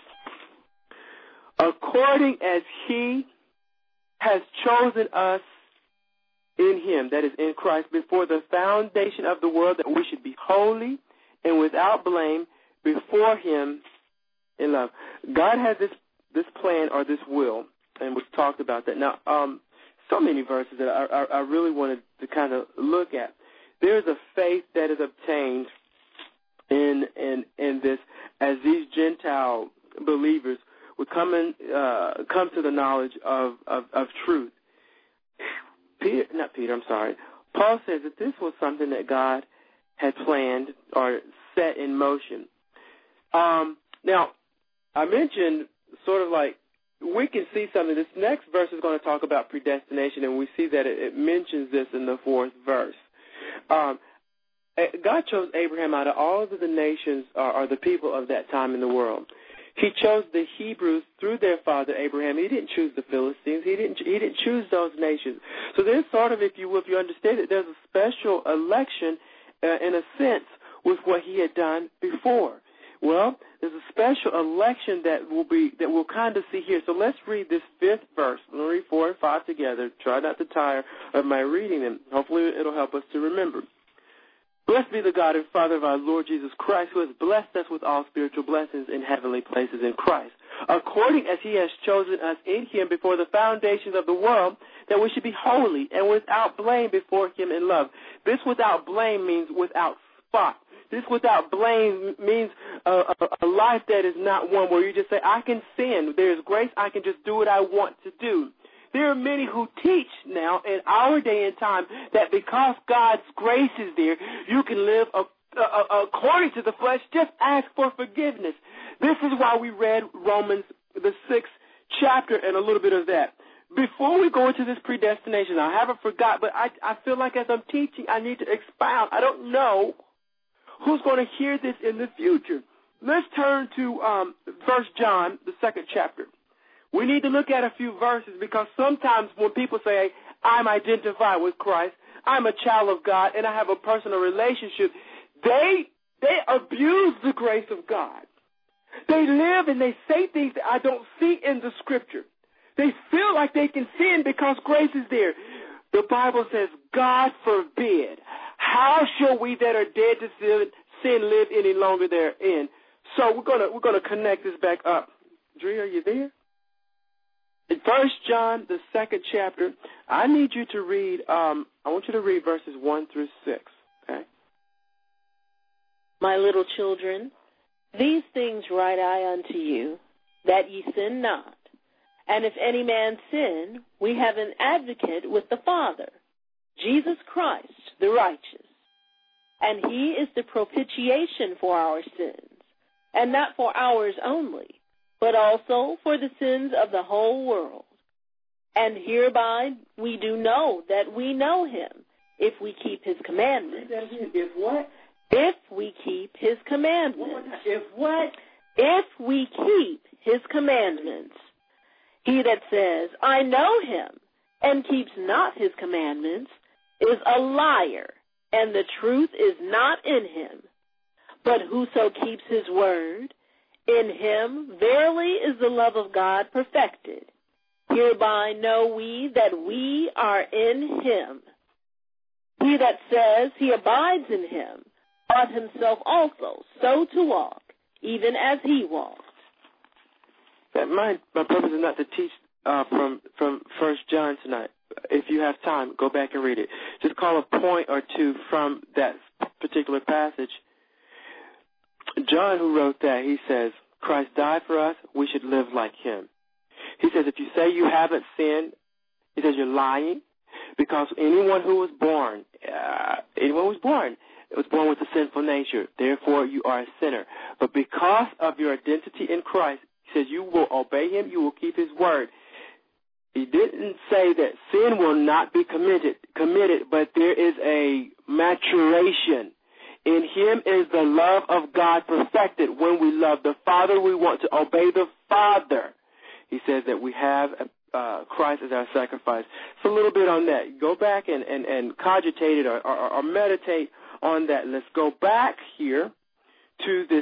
According as he has chosen us in him, that is in Christ, before the foundation of the world, that we should be holy and without blame before him in love. God has this plan or this will, and we've talked about that. Now, so many verses that I really wanted to kind of look at. There's a faith that is obtained in this as these Gentile believers would come to the knowledge of truth. Paul says that this was something that God had planned or set in motion. Now, I mentioned sort of like we can see something. This next verse is going to talk about predestination, and we see that it mentions this in the 4th verse. God chose Abraham out of all of the nations or the people of that time in the world. He chose the Hebrews through their father Abraham. He didn't choose the Philistines. He didn't choose those nations. So there's sort of, if you understand it, there's a special election in a sense with what he had done before. Well, there's a special election that we'll kind of see here. So let's read this 5th verse. We'll read 4 and 5 together. Try not to tire of my reading them. Hopefully it'll help us to remember. Blessed be the God and Father of our Lord Jesus Christ, who has blessed us with all spiritual blessings in heavenly places in Christ, according as he has chosen us in him before the foundations of the world, that we should be holy and without blame before him in love. This without blame means without spot. This without blame means a life that is not one where you just say, I can sin. There's grace. I can just do what I want to do. There are many who teach now in our day and time that because God's grace is there, you can live according to the flesh. Just ask for forgiveness. This is why we read Romans, the 6th chapter, and a little bit of that. Before we go into this predestination, I haven't forgot, but I feel like as I'm teaching, I need to expound. I don't know who's going to hear this in the future. Let's turn to 1 John, the 2nd chapter. We need to look at a few verses because sometimes when people say, I'm identified with Christ, I'm a child of God, and I have a personal relationship, they abuse the grace of God. They live and they say things that I don't see in the Scripture. They feel like they can sin because grace is there. The Bible says, God forbid. How shall we that are dead to sin live any longer therein? So we're gonna connect this back up. Dre, are you there? In 1 John, the 2nd chapter, I need you to read, I want you to read verses 1 through 6, okay? My little children, these things write I unto you, that ye sin not. And if any man sin, we have an advocate with the Father, Jesus Christ, the righteous. And he is the propitiation for our sins, and not for ours only, but also for the sins of the whole world. And hereby we do know that we know him, if we keep his commandments. If what? If we keep his commandments. If what? If we keep his commandments. He that says, I know him, and keeps not his commandments, is a liar, and the truth is not in him. But whoso keeps his word, in him verily is the love of God perfected. Hereby know we that we are in him. He that says he abides in him ought himself also so to walk, even as he walked. My purpose is not to teach from 1 John tonight. If you have time, go back and read it. Just call a point or two from that particular passage. John, who wrote that, he says, Christ died for us, we should live like him. He says, if you say you haven't sinned, he says you're lying, because anyone who was born, it was born with a sinful nature. Therefore, you are a sinner. But because of your identity in Christ, he says you will obey him, you will keep his word. He didn't say that sin will not be committed, but there is a maturation. In him is the love of God perfected. When we love the Father, we want to obey the Father. He says that we have Christ as our sacrifice. So a little bit on that. Go back and cogitate it or meditate on that. Let's go back here to this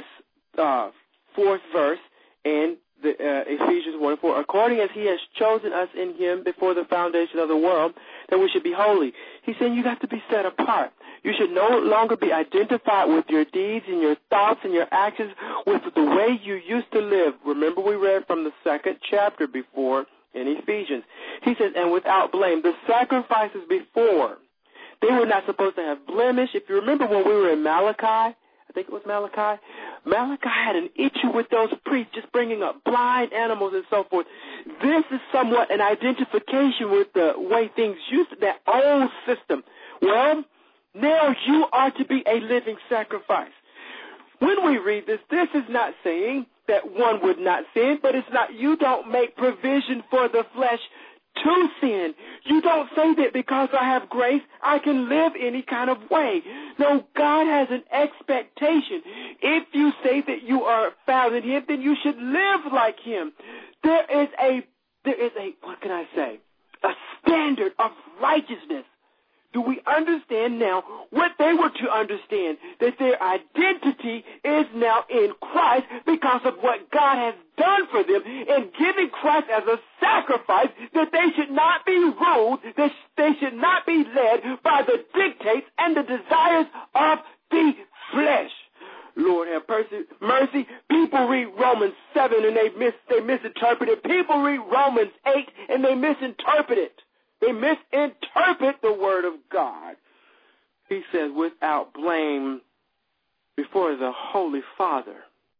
fourth verse in the Ephesians 1:4. According as he has chosen us in him before the foundation of the world, that we should be holy. He's saying you got to be set apart. You should no longer be identified with your deeds and your thoughts and your actions with the way you used to live. Remember we read from the second chapter before in Ephesians. He says, and without blame. The sacrifices before, they were not supposed to have blemish. If you remember when we were in Malachi, I think it was Malachi had an issue with those priests just bringing up blind animals and so forth. This is somewhat an identification with the way things used to, that old system. Well, now you are to be a living sacrifice. When we read this is not saying that one would not sin, but it's not, you don't make provision for the flesh to sin. You don't say that because I have grace, I can live any kind of way. No, God has an expectation. If you say that you are found in him, then you should live like him. There is a, what can I say, a standard of righteousness. Do we understand now what they were to understand? That their identity is now in Christ because of what God has done for them in giving Christ as a sacrifice, that they should not be ruled, that they should not be led by the dictates and the desires of the flesh. Lord have mercy. People read Romans 7 and they misinterpret it. People read Romans 8 and they misinterpret it. They misinterpret the word of God. He says, without blame before the Holy Father.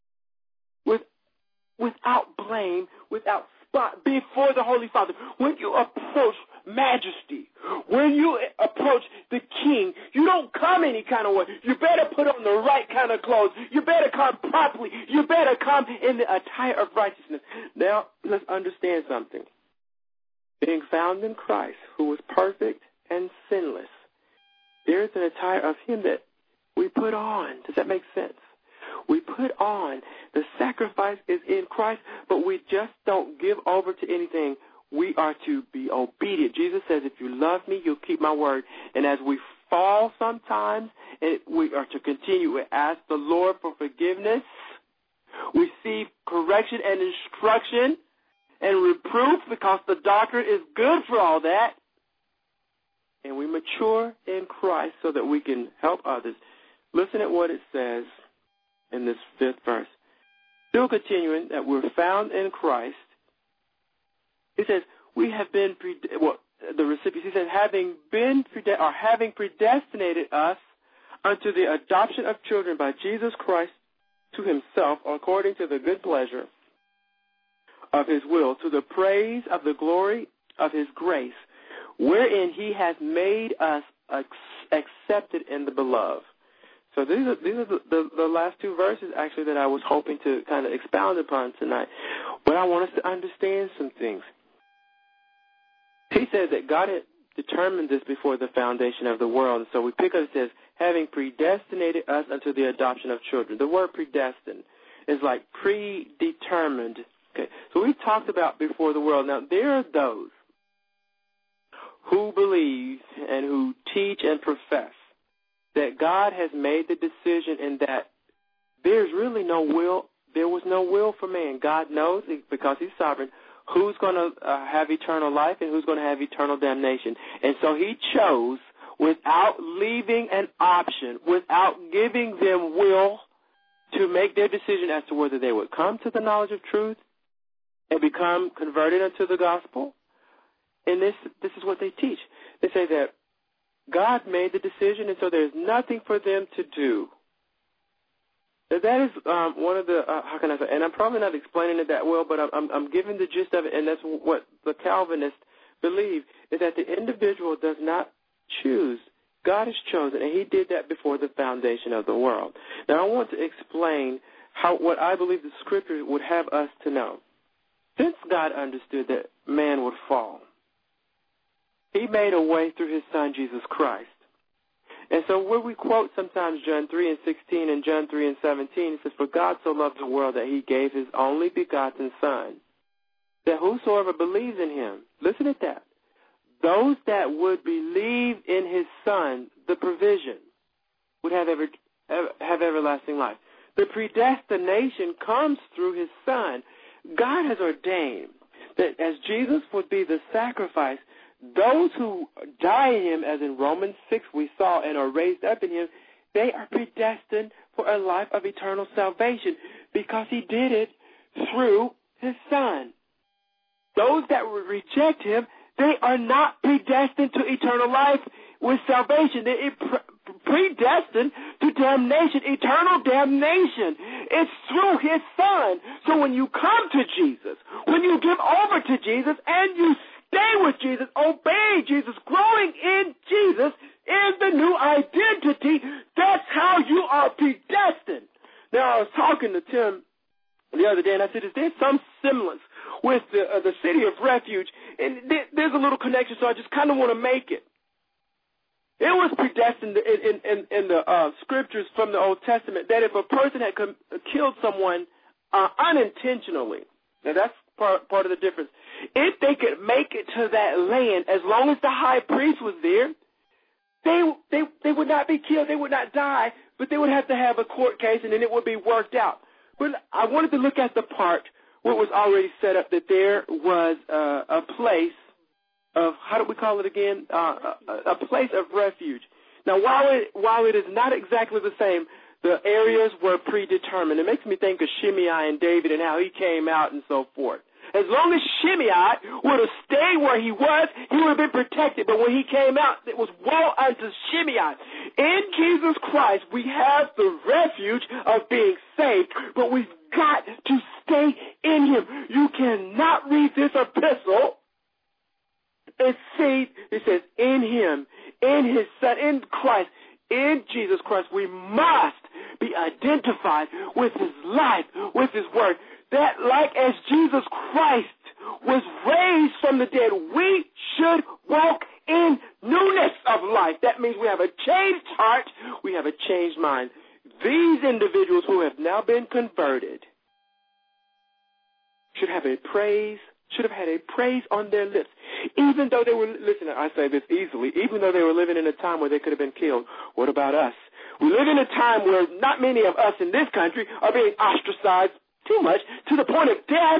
Without blame, without spot before the Holy Father. When you approach majesty, when you approach the king, you don't come any kind of way. You better put on the right kind of clothes. You better come properly. You better come in the attire of righteousness. Now, let's understand something. Being found in Christ, who was perfect and sinless, there is an attire of him that we put on. Does that make sense? We put on. The sacrifice is in Christ, but we just don't give over to anything. We are to be obedient. Jesus says, if you love me, you'll keep my word. And as we fall sometimes, we are to continue to ask the Lord for forgiveness, receive correction and instruction, and reproof, because the doctor is good for all that. And we mature in Christ so that we can help others. Listen at what it says in this fifth verse. Still continuing, that we're found in Christ. It says, we have been, the recipient, he says, having predestinated us unto the adoption of children by Jesus Christ to himself, according to the good pleasure of his will, to the praise of the glory of his grace, wherein he has made us accepted in the beloved. So these are the last two verses, actually, that I was hoping to kind of expound upon tonight. But I want us to understand some things. He says that God had determined this before the foundation of the world. And so we pick up, it says, having predestinated us unto the adoption of children. The word predestined is like predetermined. Okay, so we talked about before the world. Now, there are those who believe and who teach and profess that God has made the decision and that there's really no will. There was no will for man. God knows, because he's sovereign, who's going to have eternal life and who's going to have eternal damnation. And so he chose, without leaving an option, without giving them will, to make their decision as to whether they would come to the knowledge of truth and become converted unto the gospel. And this is what they teach. They say that God made the decision, and so there's nothing for them to do. That is one of the, how can I say, and I'm probably not explaining it that well, but I'm giving the gist of it, and that's what the Calvinists believe, is that the individual does not choose. God has chosen, and he did that before the foundation of the world. Now, I want to explain what I believe the Scripture would have us to know. Since God understood that man would fall, he made a way through his Son, Jesus Christ. And so where we quote sometimes John 3:16 and John 3:17, it says, for God so loved the world that he gave his only begotten Son, that whosoever believes in him, listen at that, those that would believe in his Son, the provision, would have everlasting life. The predestination comes through his Son. God has ordained that as Jesus would be the sacrifice, those who die in him, as in Romans 6 we saw, and are raised up in him, they are predestined for a life of eternal salvation because he did it through his Son. Those that would reject him, they are not predestined to eternal life with salvation. They're predestined to damnation, eternal damnation. It's through his Son. So when you come to Jesus, when you give over to Jesus and you stay with Jesus, obey Jesus, growing in Jesus is the new identity. That's how you are predestined. Now, I was talking to Tim the other day, and I said, is there some semblance with the city of refuge? And there's a little connection, so I just kind of want to make it. It was predestined in the scriptures from the Old Testament that if a person had killed someone unintentionally, now that's part of the difference, if they could make it to that land, as long as the high priest was there, they would not be killed, they would not die, but they would have to have a court case, and then it would be worked out. But I wanted to look at the part where it was already set up that there was a place of, how do we call it again, a place of refuge. Now, while it is not exactly the same, the areas were predetermined. It makes me think of Shimei and David and how he came out and so forth. As long as Shimei would have stayed where he was, he would have been protected. But when he came out, it was woe unto Shimei. In Jesus Christ, we have the refuge of being saved, but we've got to stay in him. You cannot read this epistle and see, it says, in him, in his Son, in Christ, in Jesus Christ, we must be identified with his life, with his word. That like as Jesus Christ was raised from the dead, we should walk in newness of life. That means we have a changed heart, we have a changed mind. These individuals who have now been converted should have had a praise on their lips, even though they were, listen, I say this easily, even though they were living in a time where they could have been killed. What about us? We live in a time where not many of us in this country are being ostracized too much to the point of death.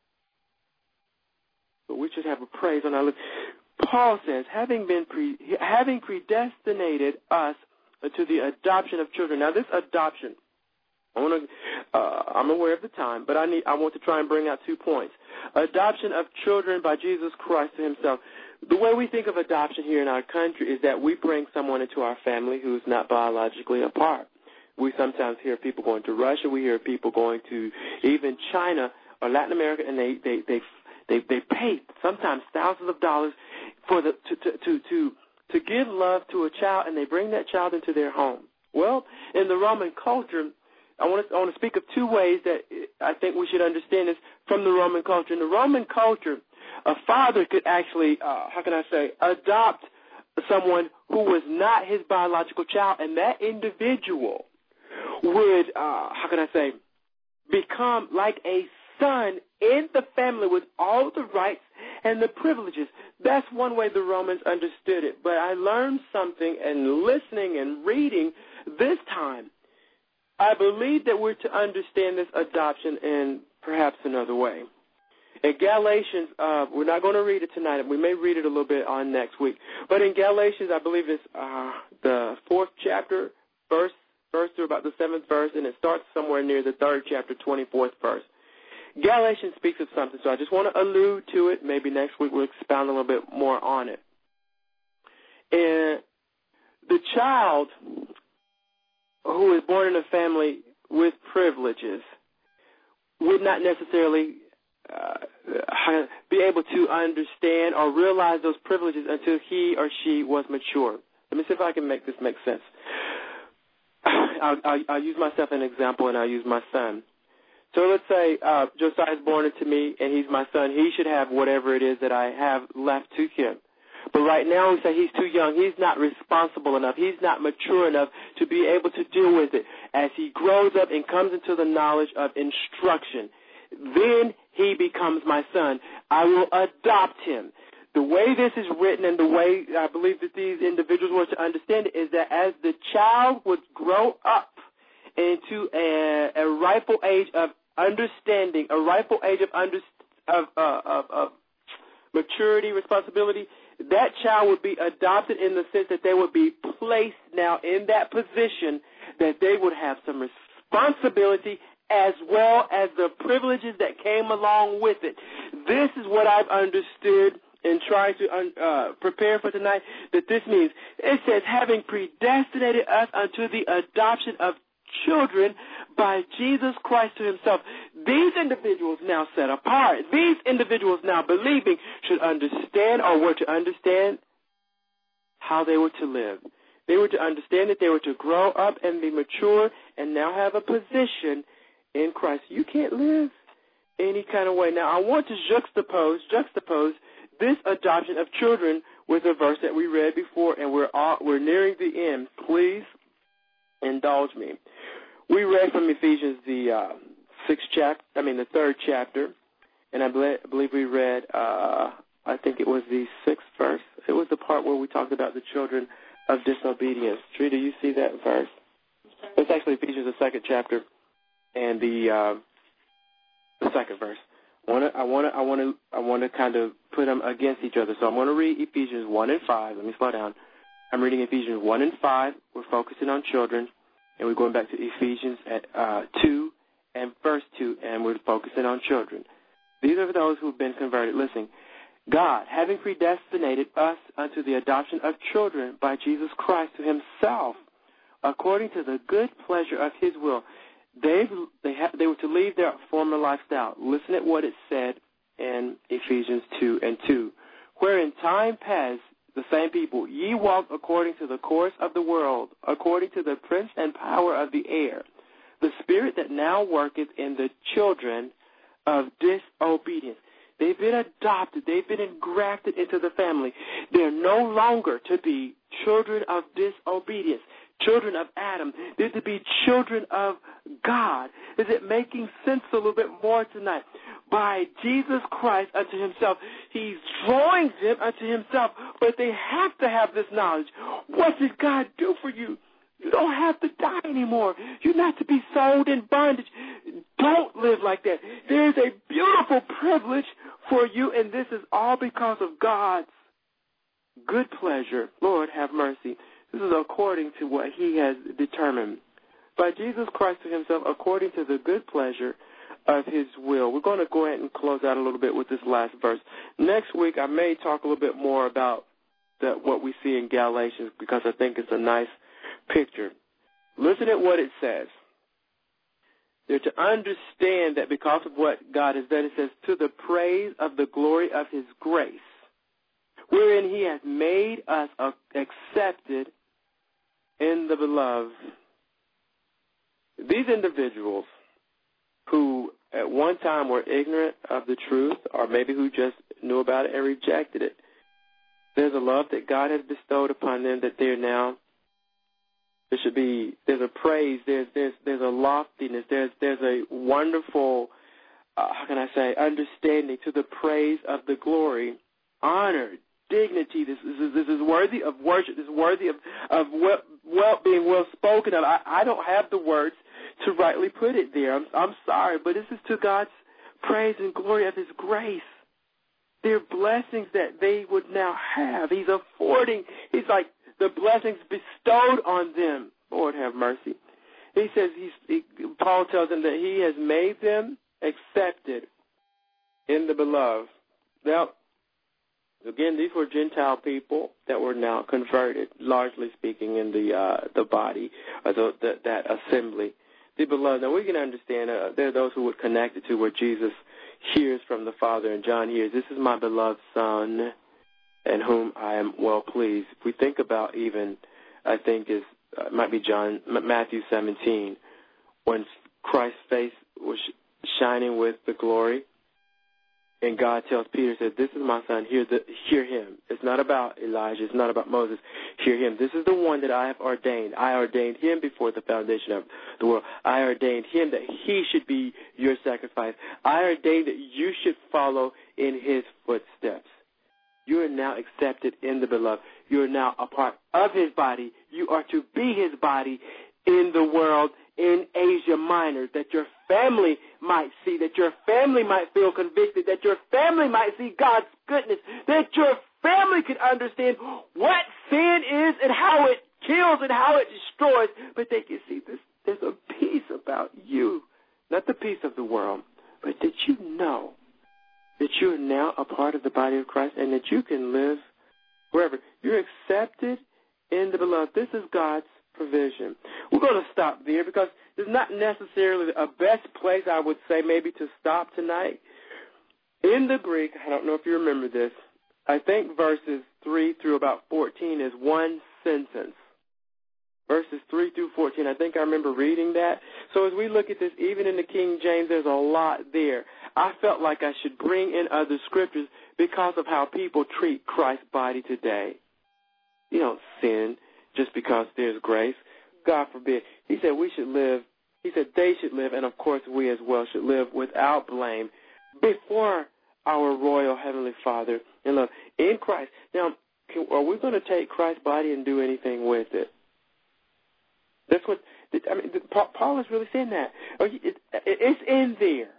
But we should have a praise on our lips. Paul says, having predestinated us to the adoption of children. Now, this adoption, I'm aware of the time, but I want to try and bring out 2 points. Adoption of children by Jesus Christ to himself. The way we think of adoption here in our country is that we bring someone into our family who's not biologically a part. We sometimes hear people going to Russia. We hear people going to even China or Latin America, and they pay sometimes thousands of dollars for to give love to a child, and they bring that child into their home. Well, in the Roman culture, I want to speak of two ways that I think we should understand this from the Roman culture. In the Roman culture, a father could actually, adopt someone who was not his biological child, and that individual would, become like a son in the family with all the rights and the privileges. That's one way the Romans understood it. But I learned something in listening and reading this time. I believe that we're to understand this adoption in perhaps another way. In Galatians, we're not going to read it tonight. We may read it a little bit on next week. But in Galatians, I believe it's the 4th chapter, verse through about the 7th verse, and it starts somewhere near the 3rd chapter, 24th verse. Galatians speaks of something, so I just want to allude to it. Maybe next week we'll expound a little bit more on it. And the child who is born in a family with privileges would not necessarily be able to understand or realize those privileges until he or she was mature. Let me see if I can make this make sense. I'll use myself as an example, and I'll use my son. So let's say Josiah is born into me, and he's my son. He should have whatever it is that I have left to him. But right now we say he's too young. He's not responsible enough. He's not mature enough to be able to deal with it. As he grows up and comes into the knowledge of instruction, then he becomes my son. I will adopt him. The way this is written and the way I believe that these individuals were to understand it is that as the child would grow up into a rightful age of understanding, a rightful age of maturity, responsibility, that child would be adopted in the sense that they would be placed now in that position that they would have some responsibility as well as the privileges that came along with it. This is what I've understood in trying to prepare for tonight, that this means. It says, having predestinated us unto the adoption of children by Jesus Christ to himself. These individuals now set apart, these individuals now believing, should understand or were to understand how they were to live. They were to understand that they were to grow up and be mature and now have a position in Christ. You can't live any kind of way. Now, I want to juxtapose this adoption of children with a verse that we read before, and we're nearing the end. Please indulge me. We read from Ephesians the 3rd chapter, and I believe we read, I think it was the 6th verse. It was the part where we talked about the children of disobedience. Tree, do you see that verse? It's actually Ephesians the 2nd chapter and the 2nd verse. I want to kind of put them against each other. So I'm going to read Ephesians 1 and 5. Let me slow down. I'm reading Ephesians 1 and 5. We're focusing on children. And we're going back to Ephesians at 2 and verse 2, and we're focusing on children. These are those who have been converted. Listen, God, having predestinated us unto the adoption of children by Jesus Christ to himself, according to the good pleasure of his will. They were to leave their former lifestyle. Listen at what it said in Ephesians 2 and 2. Where in time past the same people, ye walked according to the course of the world, according to the prince and power of the air, the spirit that now worketh in the children of disobedience. They've been adopted. They've been engrafted into the family. They're no longer to be children of disobedience, children of Adam. They're to be children of God. Is it making sense a little bit more tonight? By Jesus Christ unto himself. He's drawing them unto himself, but they have to have this knowledge. What did God do for you? You don't have to die anymore. You're not to be sold in bondage. Don't live like that. There is a beautiful privilege for you, and this is all because of God's good pleasure. Lord, have mercy. This is according to what he has determined. By Jesus Christ to himself, according to the good pleasure of his will. We're going to go ahead and close out a little bit with this last verse. Next week, I may talk a little bit more about what we see in Galatians, because I think it's a nice picture. Listen at what it says. They're to understand that because of what God has done, it says, to the praise of the glory of his grace, wherein he has made us accepted in the beloved. these individuals who at one time were ignorant of the truth, or maybe who just knew about it and rejected it, there's a love that God has bestowed upon them that they're now, there's a praise, there's a loftiness, there's a wonderful, understanding to the praise of the glory, honor, dignity. This is worthy of worship. This is worthy of being well spoken of. I don't have the words to rightly put it there. I'm sorry, but this is to God's praise and glory of His grace. They're blessings that they would now have. He's affording. He's like the blessings bestowed on them. Lord have mercy. He says Paul tells them that He has made them accepted in the beloved. Now, again, these were Gentile people that were now converted, largely speaking, in the body, that assembly. The beloved. Now, we can understand there are those who would connect it to where Jesus hears from the Father, and John hears, "This is my beloved Son, in whom I am well pleased." If we think about even, I think it might be Matthew 17, when Christ's face was shining with the glory, and God tells Peter, said, "This is my Son, hear him." It's not about Elijah, it's not about Moses. Hear him. This is the one that I have ordained. I ordained him before the foundation of the world. I ordained him that he should be your sacrifice. I ordained that you should follow in his footsteps. You are now accepted in the beloved. You are now a part of his body. You are to be his body in the world, in Asia Minor, that your family might see, that your family might feel convicted, that your family might see God's goodness, that your family could understand what sin is and how it kills and how it destroys, but they can see this. There's a peace about you, not the peace of the world, but that you know that you are now a part of the body of Christ and that you can live wherever. You're accepted in the beloved. This is God's provision. We're going to stop there because it's not necessarily a best place, I would say, maybe to stop tonight. In the Greek, I don't know if you remember this, I think verses 3 through about 14 is one sentence. Verses 3 through 14, I think I remember reading that. So as we look at this, even in the King James, there's a lot there. I felt like I should bring in other scriptures because of how people treat Christ's body today. You don't sin just because there's grace. God forbid. He said we should live. He said they should live, and of course we as well should live without blame before our royal heavenly Father in love in Christ. Now, are we going to take Christ's body and do anything with it? That's what Paul is really saying that. It's in there.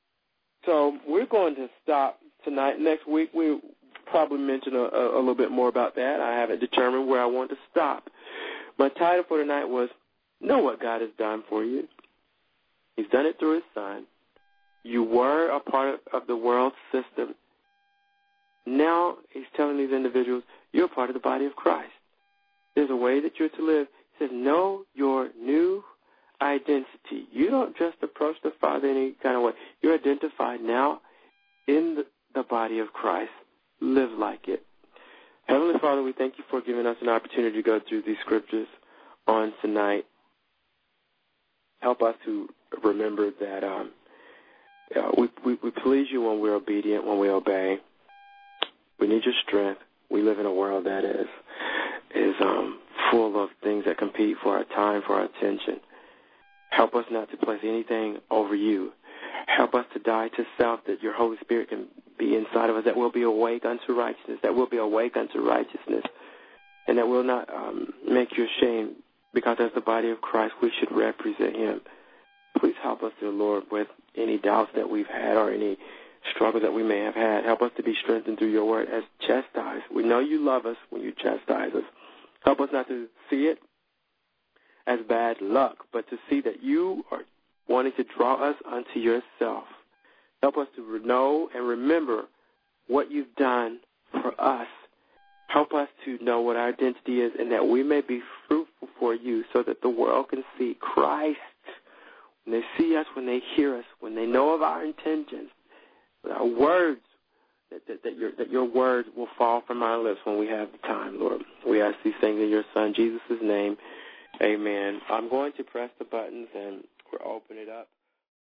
So we're going to stop tonight. Next week we'll probably mention a little bit more about that. I haven't determined where I want to stop. My title for tonight was, Know What God Has Done for You. He's done it through his Son. You were a part of the world system. Now he's telling these individuals, you're a part of the body of Christ. There's a way that you're to live. He says, know your new identity. You don't just approach the Father any kind of way. You're identified now in the body of Christ. Live like it. Heavenly Father, we thank you for giving us an opportunity to go through these scriptures on tonight. Help us to remember that we please you when we're obedient, when we obey. We need your strength. We live in a world that is full of things that compete for our time, for our attention. Help us not to place anything over you. Help us to die to self, that your Holy Spirit can be inside of us, that we'll be awake unto righteousness, and that we'll not make you ashamed, because as the body of Christ, we should represent him. Please help us, dear Lord, with any doubts that we've had or any struggles that we may have had. Help us to be strengthened through your word as chastised. We know you love us when you chastise us. Help us not to see it as bad luck, but to see that you are wanting to draw us unto yourself. Help us to know and remember what you've done for us. Help us to know what our identity is, and that we may be fruitful for you, so that the world can see Christ. When they see us, when they hear us, when they know of our intentions, our words, that your words will fall from our lips when we have the time, Lord. We ask these things in your Son, Jesus' name. Amen. I'm going to press the buttons, and open it up